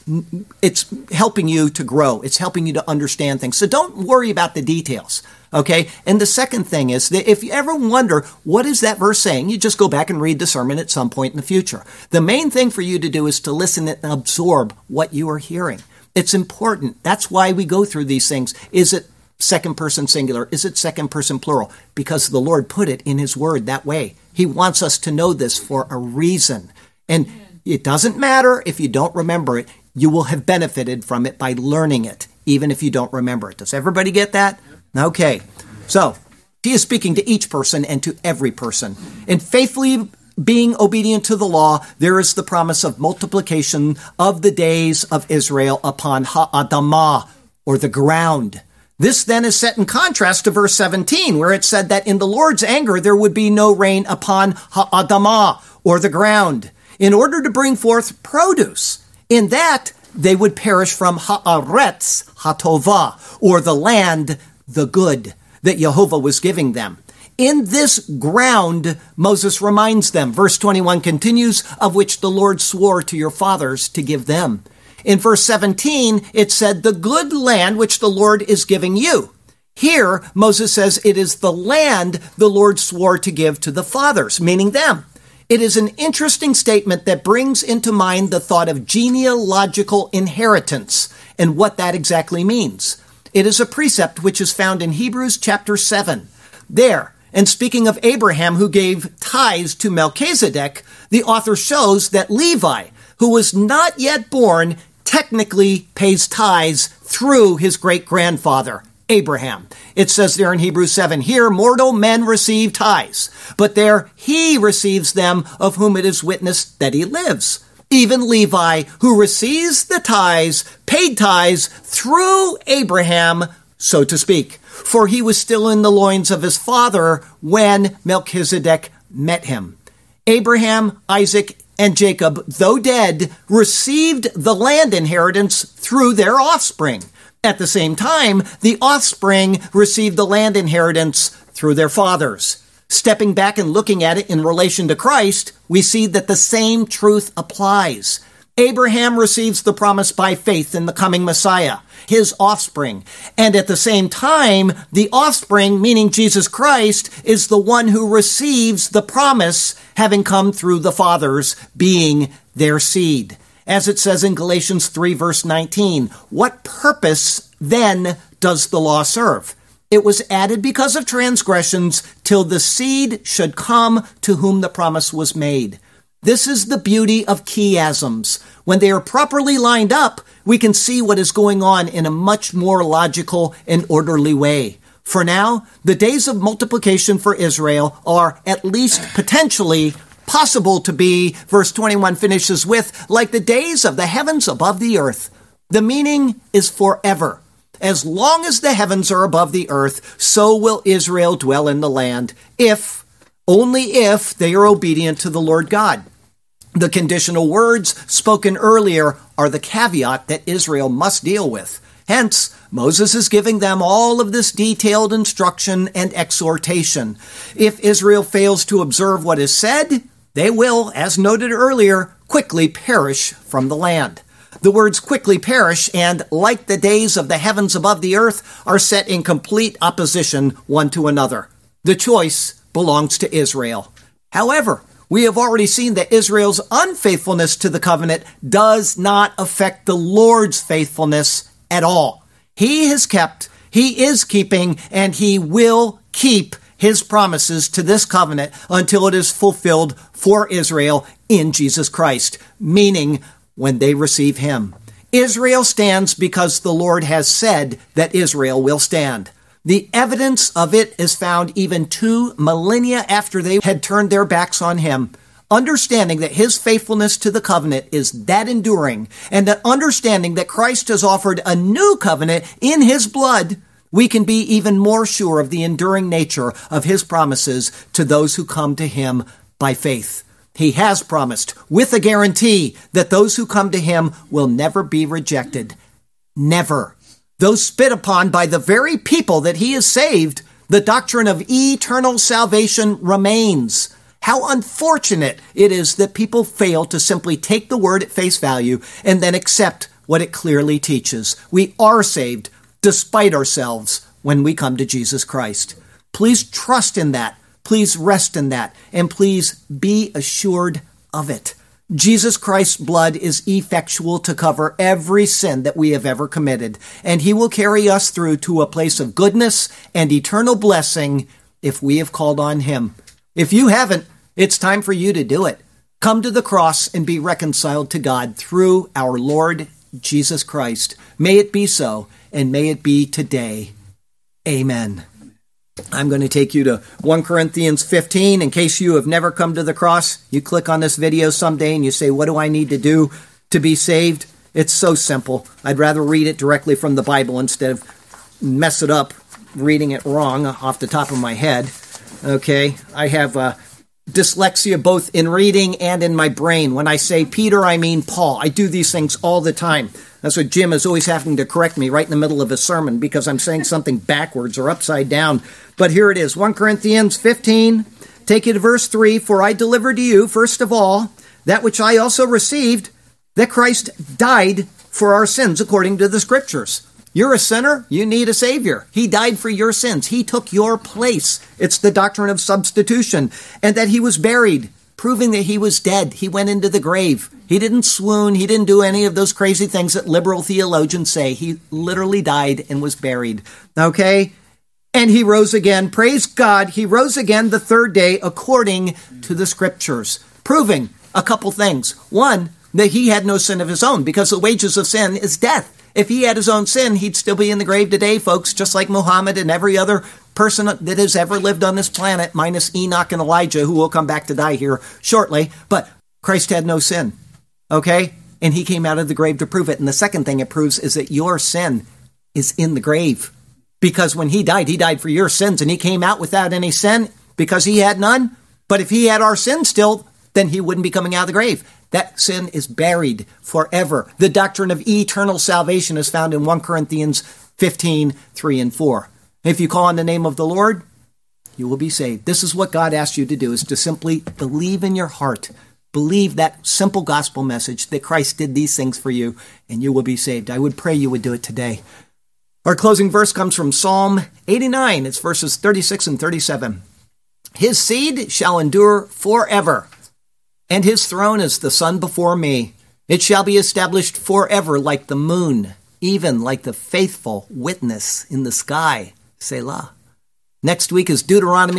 it's helping you to grow. It's helping you to understand things. So don't worry about the details, okay? And the second thing is that if you ever wonder, what is that verse saying? You just go back and read the sermon at some point in the future. The main thing for you to do is to listen and absorb what you are hearing. It's important. That's why we go through these things. Is it second person singular? Is it second person plural? Because the Lord put it in his word that way. He wants us to know this for a reason. And it doesn't matter if you don't remember it. You will have benefited from it by learning it, even if you don't remember it. Does everybody get that? Okay. So he is speaking to each person and to every person. In faithfully being obedient to the law, there is the promise of multiplication of the days of Israel upon Ha'adamah, or the ground. This then is set in contrast to verse 17, where it said that in the Lord's anger there would be no rain upon Ha'adamah, or the ground, in order to bring forth produce. In that, they would perish from Haaretz Hatovah, or the land, the good, that Jehovah was giving them. In this ground, Moses reminds them, verse 21 continues, of which the Lord swore to your fathers to give them. In verse 17, it said, the good land which the Lord is giving you. Here, Moses says it is the land the Lord swore to give to the fathers, meaning them. It is an interesting statement that brings into mind the thought of genealogical inheritance and what that exactly means. It is a precept which is found in Hebrews chapter 7. There, and speaking of Abraham who gave tithes to Melchizedek, the author shows that Levi, who was not yet born, technically pays tithes through his great-grandfather, Abraham. It says there in Hebrews 7, here mortal men receive tithes, but there he receives them of whom it is witnessed that he lives. Even Levi, who receives the tithes, paid tithes through Abraham, so to speak, for he was still in the loins of his father when Melchizedek met him. Abraham, Isaac, and Jacob, though dead, received the land inheritance through their offspring. At the same time, the offspring received the land inheritance through their fathers. Stepping back and looking at it in relation to Christ, we see that the same truth applies. Abraham receives the promise by faith in the coming Messiah, his offspring. And at the same time, the offspring, meaning Jesus Christ, is the one who receives the promise, having come through the fathers, being their seed. As it says in Galatians 3, verse 19, what purpose then does the law serve? It was added because of transgressions till the seed should come to whom the promise was made. This is the beauty of chiasms. When they are properly lined up, we can see what is going on in a much more logical and orderly way. For now, the days of multiplication for Israel are at least potentially possible to be, verse 21 finishes with, like the days of the heavens above the earth. The meaning is forever. As long as the heavens are above the earth, so will Israel dwell in the land, only if they are obedient to the Lord God. The conditional words spoken earlier are the caveat that Israel must deal with. Hence, Moses is giving them all of this detailed instruction and exhortation. If Israel fails to observe what is said, they will, as noted earlier, quickly perish from the land. The words quickly perish and like the days of the heavens above the earth are set in complete opposition one to another. The choice belongs to Israel. However, we have already seen that Israel's unfaithfulness to the covenant does not affect the Lord's faithfulness at all. He has kept, he is keeping, and he will keep his promises to this covenant until it is fulfilled for Israel in Jesus Christ, meaning when they receive him. Israel stands because the Lord has said that Israel will stand. The evidence of it is found even 2 millennia after they had turned their backs on him. Understanding that his faithfulness to the covenant is that enduring, and that understanding that Christ has offered a new covenant in his blood, we can be even more sure of the enduring nature of his promises to those who come to him by faith. He has promised, with a guarantee, that those who come to him will never be rejected. Never. Though spit upon by the very people that he has saved, the doctrine of eternal salvation remains. How unfortunate it is that people fail to simply take the word at face value and then accept what it clearly teaches. We are saved despite ourselves when we come to Jesus Christ. Please trust in that. Please rest in that. And please be assured of it. Jesus Christ's blood is effectual to cover every sin that we have ever committed, and he will carry us through to a place of goodness and eternal blessing if we have called on him. If you haven't, it's time for you to do it. Come to the cross and be reconciled to God through our Lord Jesus Christ. May it be so, and may it be today. Amen. I'm going to take you to 1 Corinthians 15. In case you have never come to the cross, you click on this video someday and you say, what do I need to do to be saved? It's so simple. I'd rather read it directly from the Bible instead of mess it up reading it wrong off the top of my head. Okay, I have dyslexia both in reading and in my brain. When I say Peter, I mean Paul. I do these things all the time. That's what Jim is always having to correct me right in the middle of a sermon because I'm saying something backwards or upside down. But here it is, 1 Corinthians 15, take it to verse 3. For I delivered to you, first of all, that which I also received, that Christ died for our sins according to the Scriptures. You're a sinner, you need a Savior. He died for your sins. He took your place. It's the doctrine of substitution. And that he was buried, proving that he was dead. He went into the grave. He didn't swoon. He didn't do any of those crazy things that liberal theologians say. He literally died and was buried. Okay? And he rose again. Praise God. He rose again the third day according to the Scriptures, proving a couple things. One, that he had no sin of his own because the wages of sin is death. If he had his own sin, he'd still be in the grave today, folks, just like Muhammad and every other person that has ever lived on this planet, minus Enoch and Elijah, who will come back to die here shortly. But Christ had no sin, okay? And he came out of the grave to prove it. And the second thing it proves is that your sin is in the grave. Because when he died for your sins, and he came out without any sin because he had none. But if he had our sin still, then he wouldn't be coming out of the grave. That sin is buried forever. The doctrine of eternal salvation is found in 1 Corinthians 15, 3 and 4. If you call on the name of the Lord, you will be saved. This is what God asks you to do, is to simply believe in your heart. Believe that simple gospel message that Christ did these things for you, and you will be saved. I would pray you would do it today. Our closing verse comes from Psalm 89. It's verses 36 and 37. His seed shall endure forever, and his throne is the sun before me. It shall be established forever like the moon, even like the faithful witness in the sky. Selah. Next week is Deuteronomy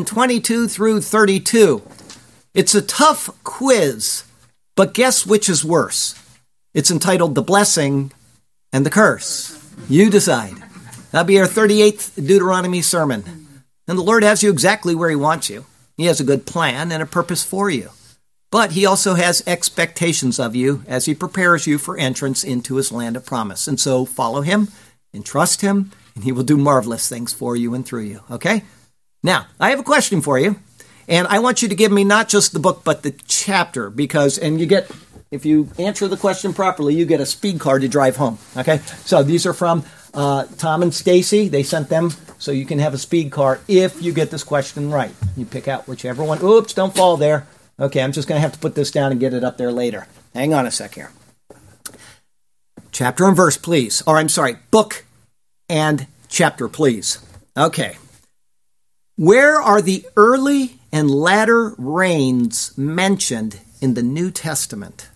11:22 through 32. It's a tough quiz, but guess which is worse? It's entitled The Blessing and the Curse. You decide. That'll be our 38th Deuteronomy sermon. And the Lord has you exactly where he wants you. He has a good plan and a purpose for you. But he also has expectations of you as he prepares you for entrance into his land of promise. And so follow him and trust him, and he will do marvelous things for you and through you. Okay? Now, I have a question for you. And I want you to give me not just the book, but the chapter. And you get, if you answer the question properly, you get a speed car to drive home. Okay? So these are from Tom and Stacy. They sent them so you can have a speed car if you get this question right. You pick out whichever one. Oops, don't fall there. Okay, I'm just going to have to put this down and get it up there later. Hang on a sec here. Chapter and verse, please. Or I'm sorry, book and chapter, please. Okay. Where are the early and latter rains mentioned in the New Testament?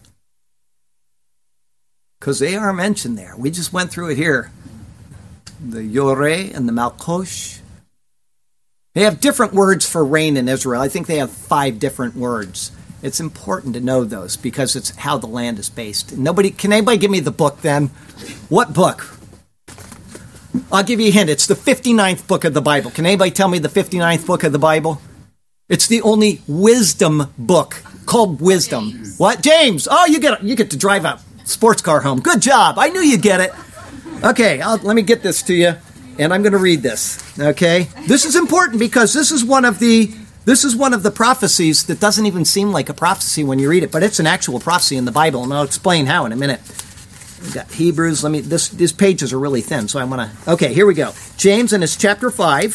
Because they are mentioned there. We just went through it here. The Yoreh and the Malkosh. They have different words for rain in Israel. I think they have 5 different words. It's important to know those because it's how the land is based. Can anybody give me the book then? What book? I'll give you a hint. It's the 59th book of the Bible. Can anybody tell me the 59th book of the Bible? It's the only wisdom book called Wisdom. James. What? James. Oh, you get to drive a sports car home. Good job. I knew you'd get it. Okay, let me get this to you. And I'm going to read this, okay? This is important because this is one of the prophecies that doesn't even seem like a prophecy when you read it, but it's an actual prophecy in the Bible, and I'll explain how in a minute. We got Hebrews. These pages are really thin, so I want to... Okay, here we go. James, and it's chapter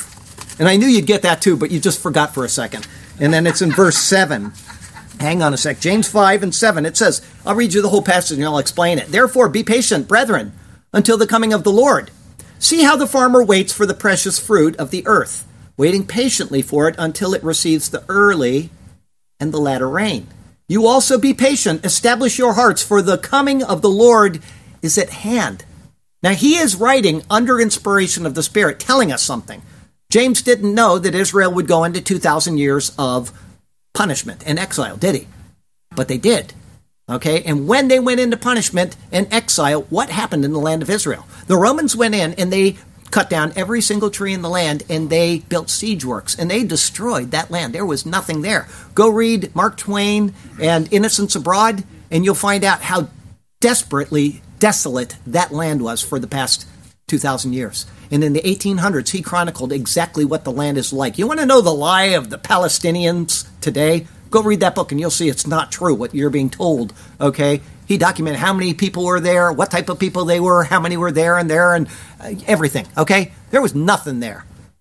5. And I knew you'd get that too, but you just forgot for a second. And then it's in verse 7. Hang on a sec. James 5 and 7. It says, I'll read you the whole passage and I'll explain it. Therefore, be patient, brethren, until the coming of the Lord. See how the farmer waits for the precious fruit of the earth, waiting patiently for it until it receives the early and the latter rain. You also be patient, establish your hearts, for the coming of the Lord is at hand. Now, he is writing under inspiration of the Spirit, telling us something. James didn't know that Israel would go into 2,000 years of punishment and exile, did he? But they did. Okay, and when they went into punishment and exile, what happened in the land of Israel? The Romans went in and they cut down every single tree in the land, and they built siege works, and they destroyed that land. There was nothing there. Go read Mark Twain and Innocents Abroad, and you'll find out how desperately desolate that land was for the past 2,000 years. And in the 1800s, he chronicled exactly what the land is like. You want to know the lie of the Palestinians today? Go read that book, and you'll see it's not true, what you're being told, okay? He documented how many people were there, what type of people they were, how many were there, and everything, okay? There was nothing there.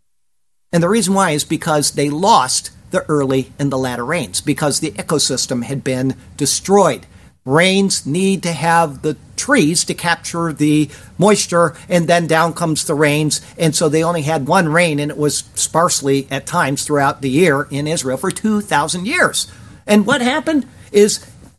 And the reason why is because they lost the early and the latter rains, because the ecosystem had been destroyed. Rains need to have the trees to capture the moisture, and then down comes the rains. And so they only had one rain, and it was sparsely at times throughout the year in Israel for 2,000 years. And what happened is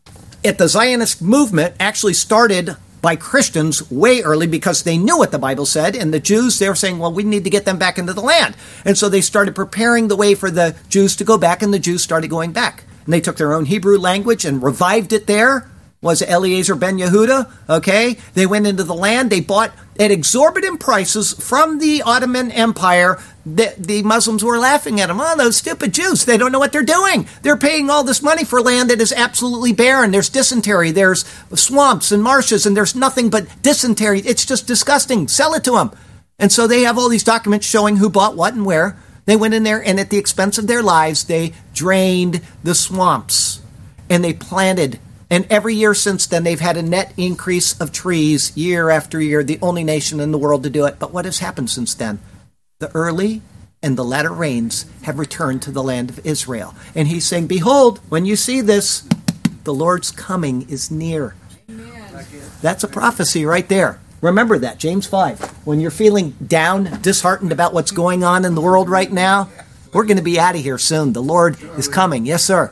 the Zionist movement actually started by Christians way early because they knew what the Bible said, and the Jews, they were saying, well, we need to get them back into the land. And so they started preparing the way for the Jews to go back, and the Jews started going back. And they took their own Hebrew language and revived it there. Was Eliezer ben Yehuda, okay? They went into the land. They bought at exorbitant prices from the Ottoman Empire. The Muslims were laughing at them. Oh, those stupid Jews. They don't know what they're doing. They're paying all this money for land that is absolutely barren. There's dysentery. There's swamps and marshes, and there's nothing but dysentery. It's just disgusting. Sell it to them. And so they have all these documents showing who bought what and where. They went in there, and at the expense of their lives, they drained the swamps, and they planted. And every year since then, they've had a net increase of trees year after year, the only nation in the world to do it. But what has happened since then? The early and the latter rains have returned to the land of Israel. And he's saying, behold, when you see this, the Lord's coming is near. Amen. That's a prophecy right there. Remember that, James 5. When you're feeling down, disheartened about what's going on in the world right now, we're going to be out of here soon. The Lord is coming. Yes, sir.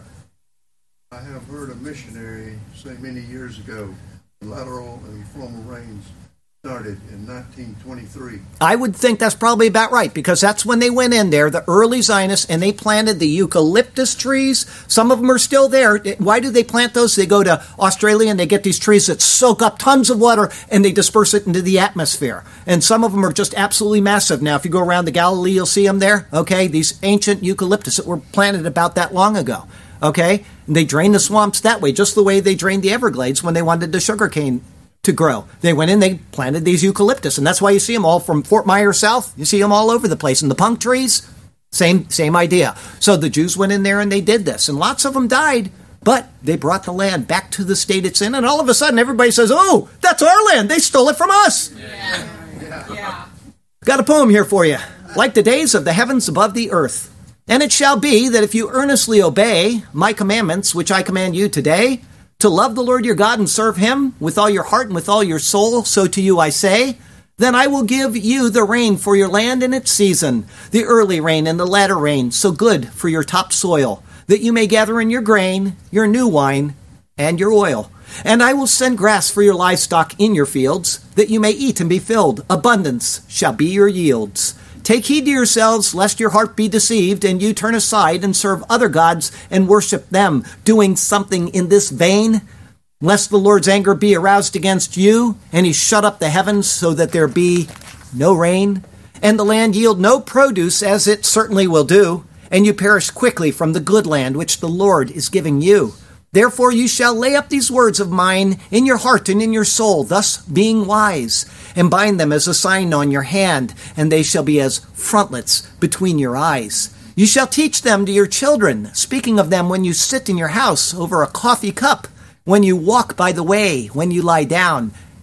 I have heard a missionary say many years ago, lateral and formal rains started in 1923. I would think that's probably about right, because that's when they went in there, the early Zionists, and they planted the eucalyptus trees. Some of them are still there. Why do they plant those? They go to Australia and they get these trees that soak up tons of water and they disperse it into the atmosphere. And some of them are just absolutely massive. Now, if you go around the Galilee, you'll see them there. Okay, these ancient eucalyptus that were planted about that long ago. Okay, and they drained the swamps that way, just the way they drained the Everglades when they wanted the sugarcane to grow. They went in, they planted these eucalyptus, and that's why you see them all from Fort Myers south. You see them all over the place. And the punk trees, same idea. So the Jews went in there and they did this, and lots of them died, but they brought the land back to the state it's in, and all of a sudden everybody says, oh, that's our land. They stole it from us. Yeah. Got a poem here for you. Like the days of the heavens above the earth. And it shall be that if you earnestly obey my commandments, which I command you today, to love the Lord your God and serve him with all your heart and with all your soul, so to you I say, then I will give you the rain for your land in its season, the early rain and the latter rain, so good for your topsoil, that you may gather in your grain, your new wine, and your oil. And I will send grass for your livestock in your fields, that you may eat and be filled. Abundance shall be your yields. Take heed to yourselves, lest your heart be deceived, and you turn aside and serve other gods and worship them, doing something in this vein, lest the Lord's anger be aroused against you, and he shut up the heavens so that there be no rain, and the land yield no produce, as it certainly will do, and you perish quickly from the good land which the Lord is giving you. Therefore you shall lay up these words of mine in your heart and in your soul, thus being wise, and bind them as a sign on your hand, and they shall be as frontlets between your eyes. You shall teach them to your children, speaking of them when you sit in your house over a coffee cup, when you walk by the way, when you lie down,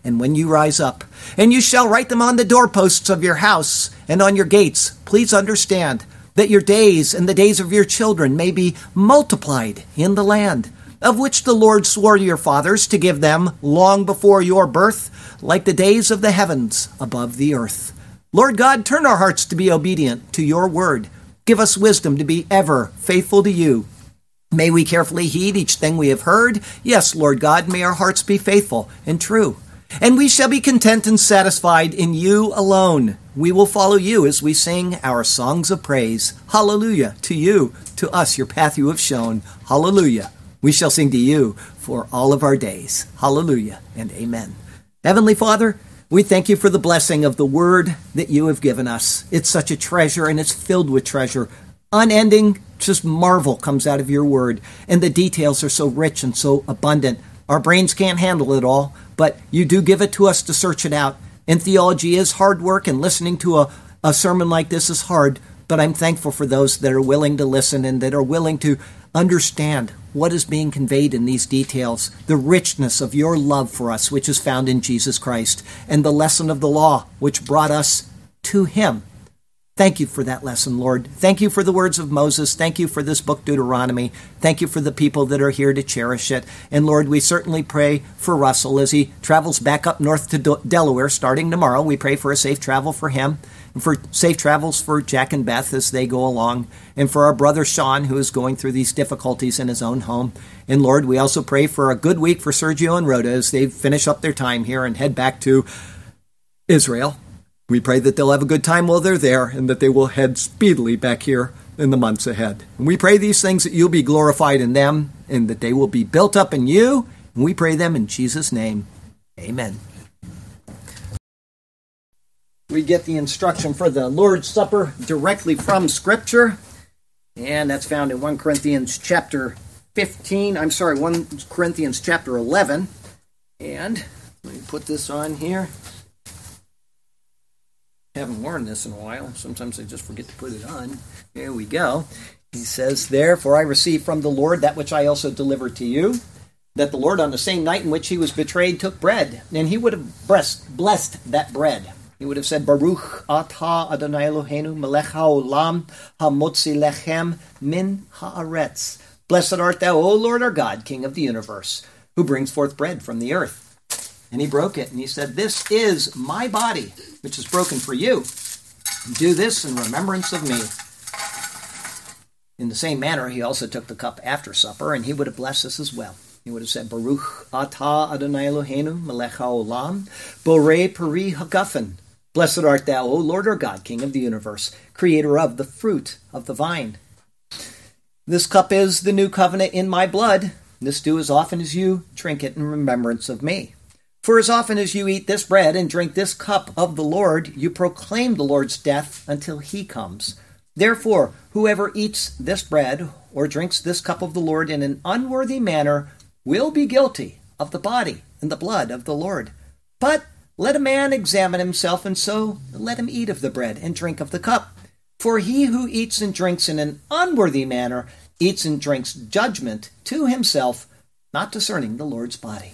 and when you rise up. And you shall write them on the doorposts of your house and on your gates. Please understand that your days and the days of your children may be multiplied in the land, of which the Lord swore to your fathers to give them long before your birth, like the days of the heavens above the earth. Lord God, turn our hearts to be obedient to your word. Give us wisdom to be ever faithful to you. May we carefully heed each thing we have heard. Yes, Lord God, may our hearts be faithful and true. And we shall be content and satisfied in you alone. We will follow you as we sing our songs of praise. Hallelujah to you, to us, your path you have shown. Hallelujah. We shall sing to you for all of our days. Hallelujah and amen. Heavenly Father, we thank you for the blessing of the word that you have given us. It's such a treasure, and it's filled with treasure. Unending, just marvel comes out of your word, and the details are so rich and so abundant. Our brains can't handle it all, but you do give it to us to search it out. And theology is hard work, and listening to a sermon like this is hard, but I'm thankful for those that are willing to listen and that are willing to understand what is being conveyed in these details, the richness of your love for us, which is found in Jesus Christ, and the lesson of the law, which brought us to him. Thank you for that lesson, Lord. Thank you for the words of Moses. Thank you for this book, Deuteronomy. Thank you for the people that are here to cherish it. And Lord, we certainly pray for Russell as he travels back up north to Delaware starting tomorrow. We pray for a safe travel for him, and for safe travels for Jack and Beth as they go along, and for our brother Sean, who is going through these difficulties in his own home. And Lord, we also pray for a good week for Sergio and Rhoda as they finish up their time here and head back to Israel. We pray that they'll have a good time while they're there, and that they will head speedily back here in the months ahead. And we pray these things that you'll be glorified in them, and that they will be built up in you. And we pray them in Jesus' name. Amen. We get the instruction for the Lord's Supper directly from Scripture, and that's found in 1 Corinthians chapter 1 Corinthians chapter 11. And let me put this on here. Haven't worn this in a while. Sometimes I just forget to put it on. There we go. He says, "Therefore I received from the Lord that which I also delivered to you, that the Lord on the same night in which he was betrayed took bread, and he would have blessed that bread. He would have said, Baruch atah Adonai Eloheinu melech haolam hamotzi lechem min haaretz. Blessed art thou, O Lord our God, King of the universe, who brings forth bread from the earth. And he broke it, and he said, This is my body, which is broken for you. Do this in remembrance of me. In the same manner, he also took the cup after supper, and he would have blessed us as well. He would have said, Baruch atah Adonai Eloheinu melech haolam borei peri hagafen. Blessed art thou, O Lord our God, King of the universe, creator of the fruit of the vine. This cup is the new covenant in my blood. This do as often as you drink it in remembrance of me. For as often as you eat this bread and drink this cup of the Lord, you proclaim the Lord's death until he comes. Therefore, whoever eats this bread or drinks this cup of the Lord in an unworthy manner will be guilty of the body and the blood of the Lord. But let a man examine himself, and so let him eat of the bread and drink of the cup. For he who eats and drinks in an unworthy manner eats and drinks judgment to himself, not discerning the Lord's body."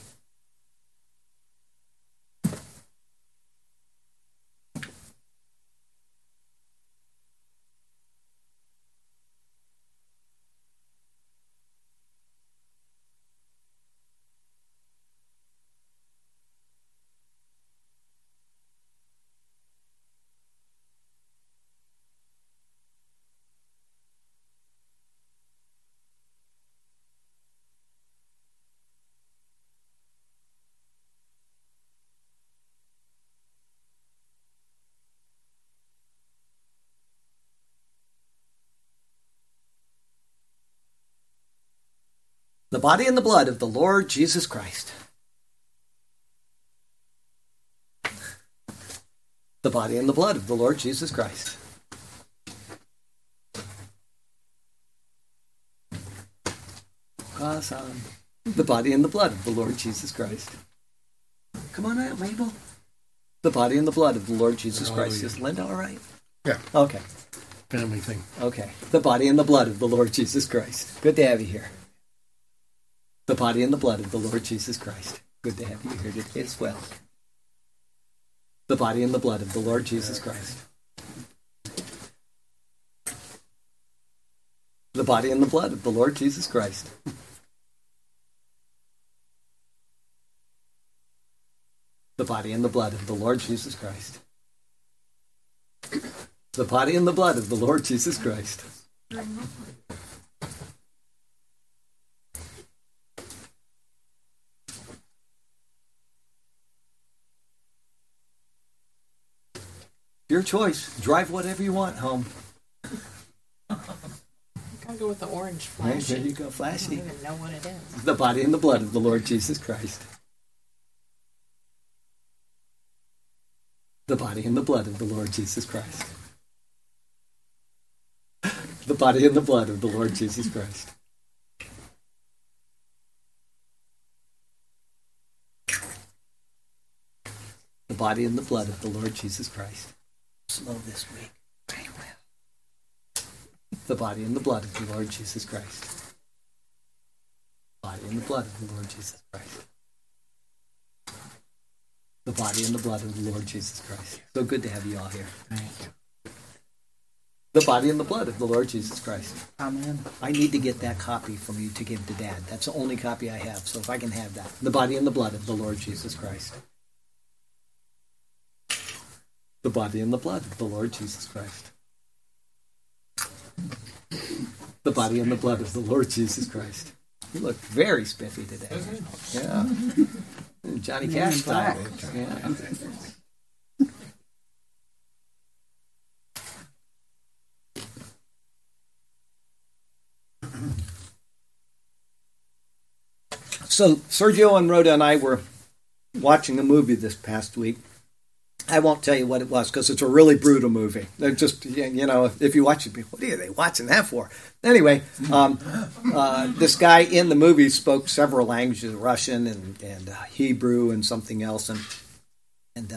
The body and the blood of the Lord Jesus Christ. The body and the blood of the Lord Jesus Christ. Awesome. The body and the blood of the Lord Jesus Christ. Come on out, Mabel. The body and the blood of the Lord Jesus Christ. Is Linda all right? Yeah. Okay. Family thing. Okay. The body and the blood of the Lord Jesus Christ. Good to have you here. The body and the blood of the Lord Jesus Christ. Good to have you here today as well. The body and the blood of the Lord Jesus Christ. The body and the blood of the Lord Jesus Christ. The body and the blood of the Lord Jesus Christ. The body and the blood of the Lord Jesus Christ. Your choice. Drive whatever you want home. Gotta go with the orange Right, flashy. there you go, I flashy. don't even know what it is. The body and the blood of the Lord Jesus Christ. The body and the blood of the Lord Jesus Christ. The body and the blood of the Lord Jesus Christ. The body and the blood of the Lord Jesus Christ. Slow this week. Very well. The body and the blood of the Lord Jesus Christ. Body and the blood of the Lord Jesus Christ. The body and the blood of the Lord Jesus Christ. So good to have you all here. Thank you. The body and the blood of the Lord Jesus Christ. Amen. I need to get that copy from you to give to Dad. That's the only copy I have, so if I can have that. The body and the blood of the Lord Jesus Christ. The body and the blood of the Lord Jesus Christ. The body and the blood of the Lord Jesus Christ. You look very spiffy today. Yeah. Johnny Cash style. Yeah. So Sergio and Rhoda and I were watching a movie this past week. I won't tell you what it was because it's a really brutal movie. They're just, you know, if you watch it, what are they watching that for? Anyway, this guy in the movie spoke several languages, Russian and Hebrew and something else. And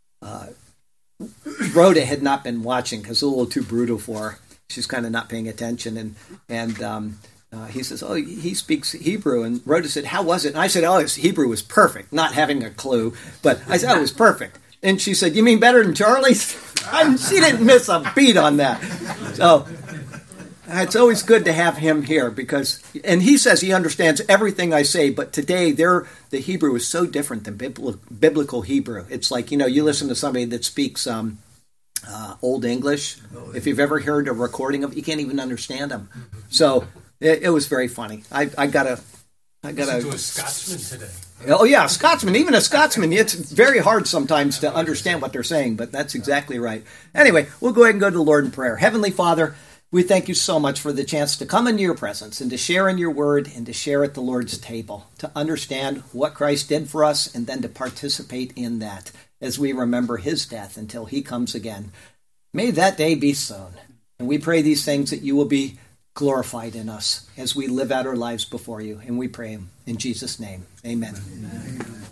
Rhoda had not been watching because it's a little too brutal for her. She's kind of not paying attention. And he says, oh, he speaks Hebrew. And Rhoda said, how was it? And I said, oh, his Hebrew was perfect, not having a clue. But I said, oh, it was perfect. And she said, you mean better than Charlie's? She didn't miss a beat on that. So it's always good to have him here because, and he says he understands everything I say, but today the Hebrew is so different than biblical Hebrew. It's like, you know, you listen to somebody that speaks Old English. If you've ever heard a recording of it, you can't even understand them. So it was very funny. I got Listen to a Scotsman today. Oh, yeah, a Scotsman. Even a Scotsman, it's very hard sometimes to understand what they're saying, but that's exactly right. Anyway, we'll go ahead and go to the Lord in prayer. Heavenly Father, we thank you so much for the chance to come into your presence and to share in your word and to share at the Lord's table, to understand what Christ did for us and then to participate in that as we remember his death until he comes again. May that day be soon. And we pray these things that you will be glorified in us as we live out our lives before you. And we pray in Jesus' name. Amen. Amen.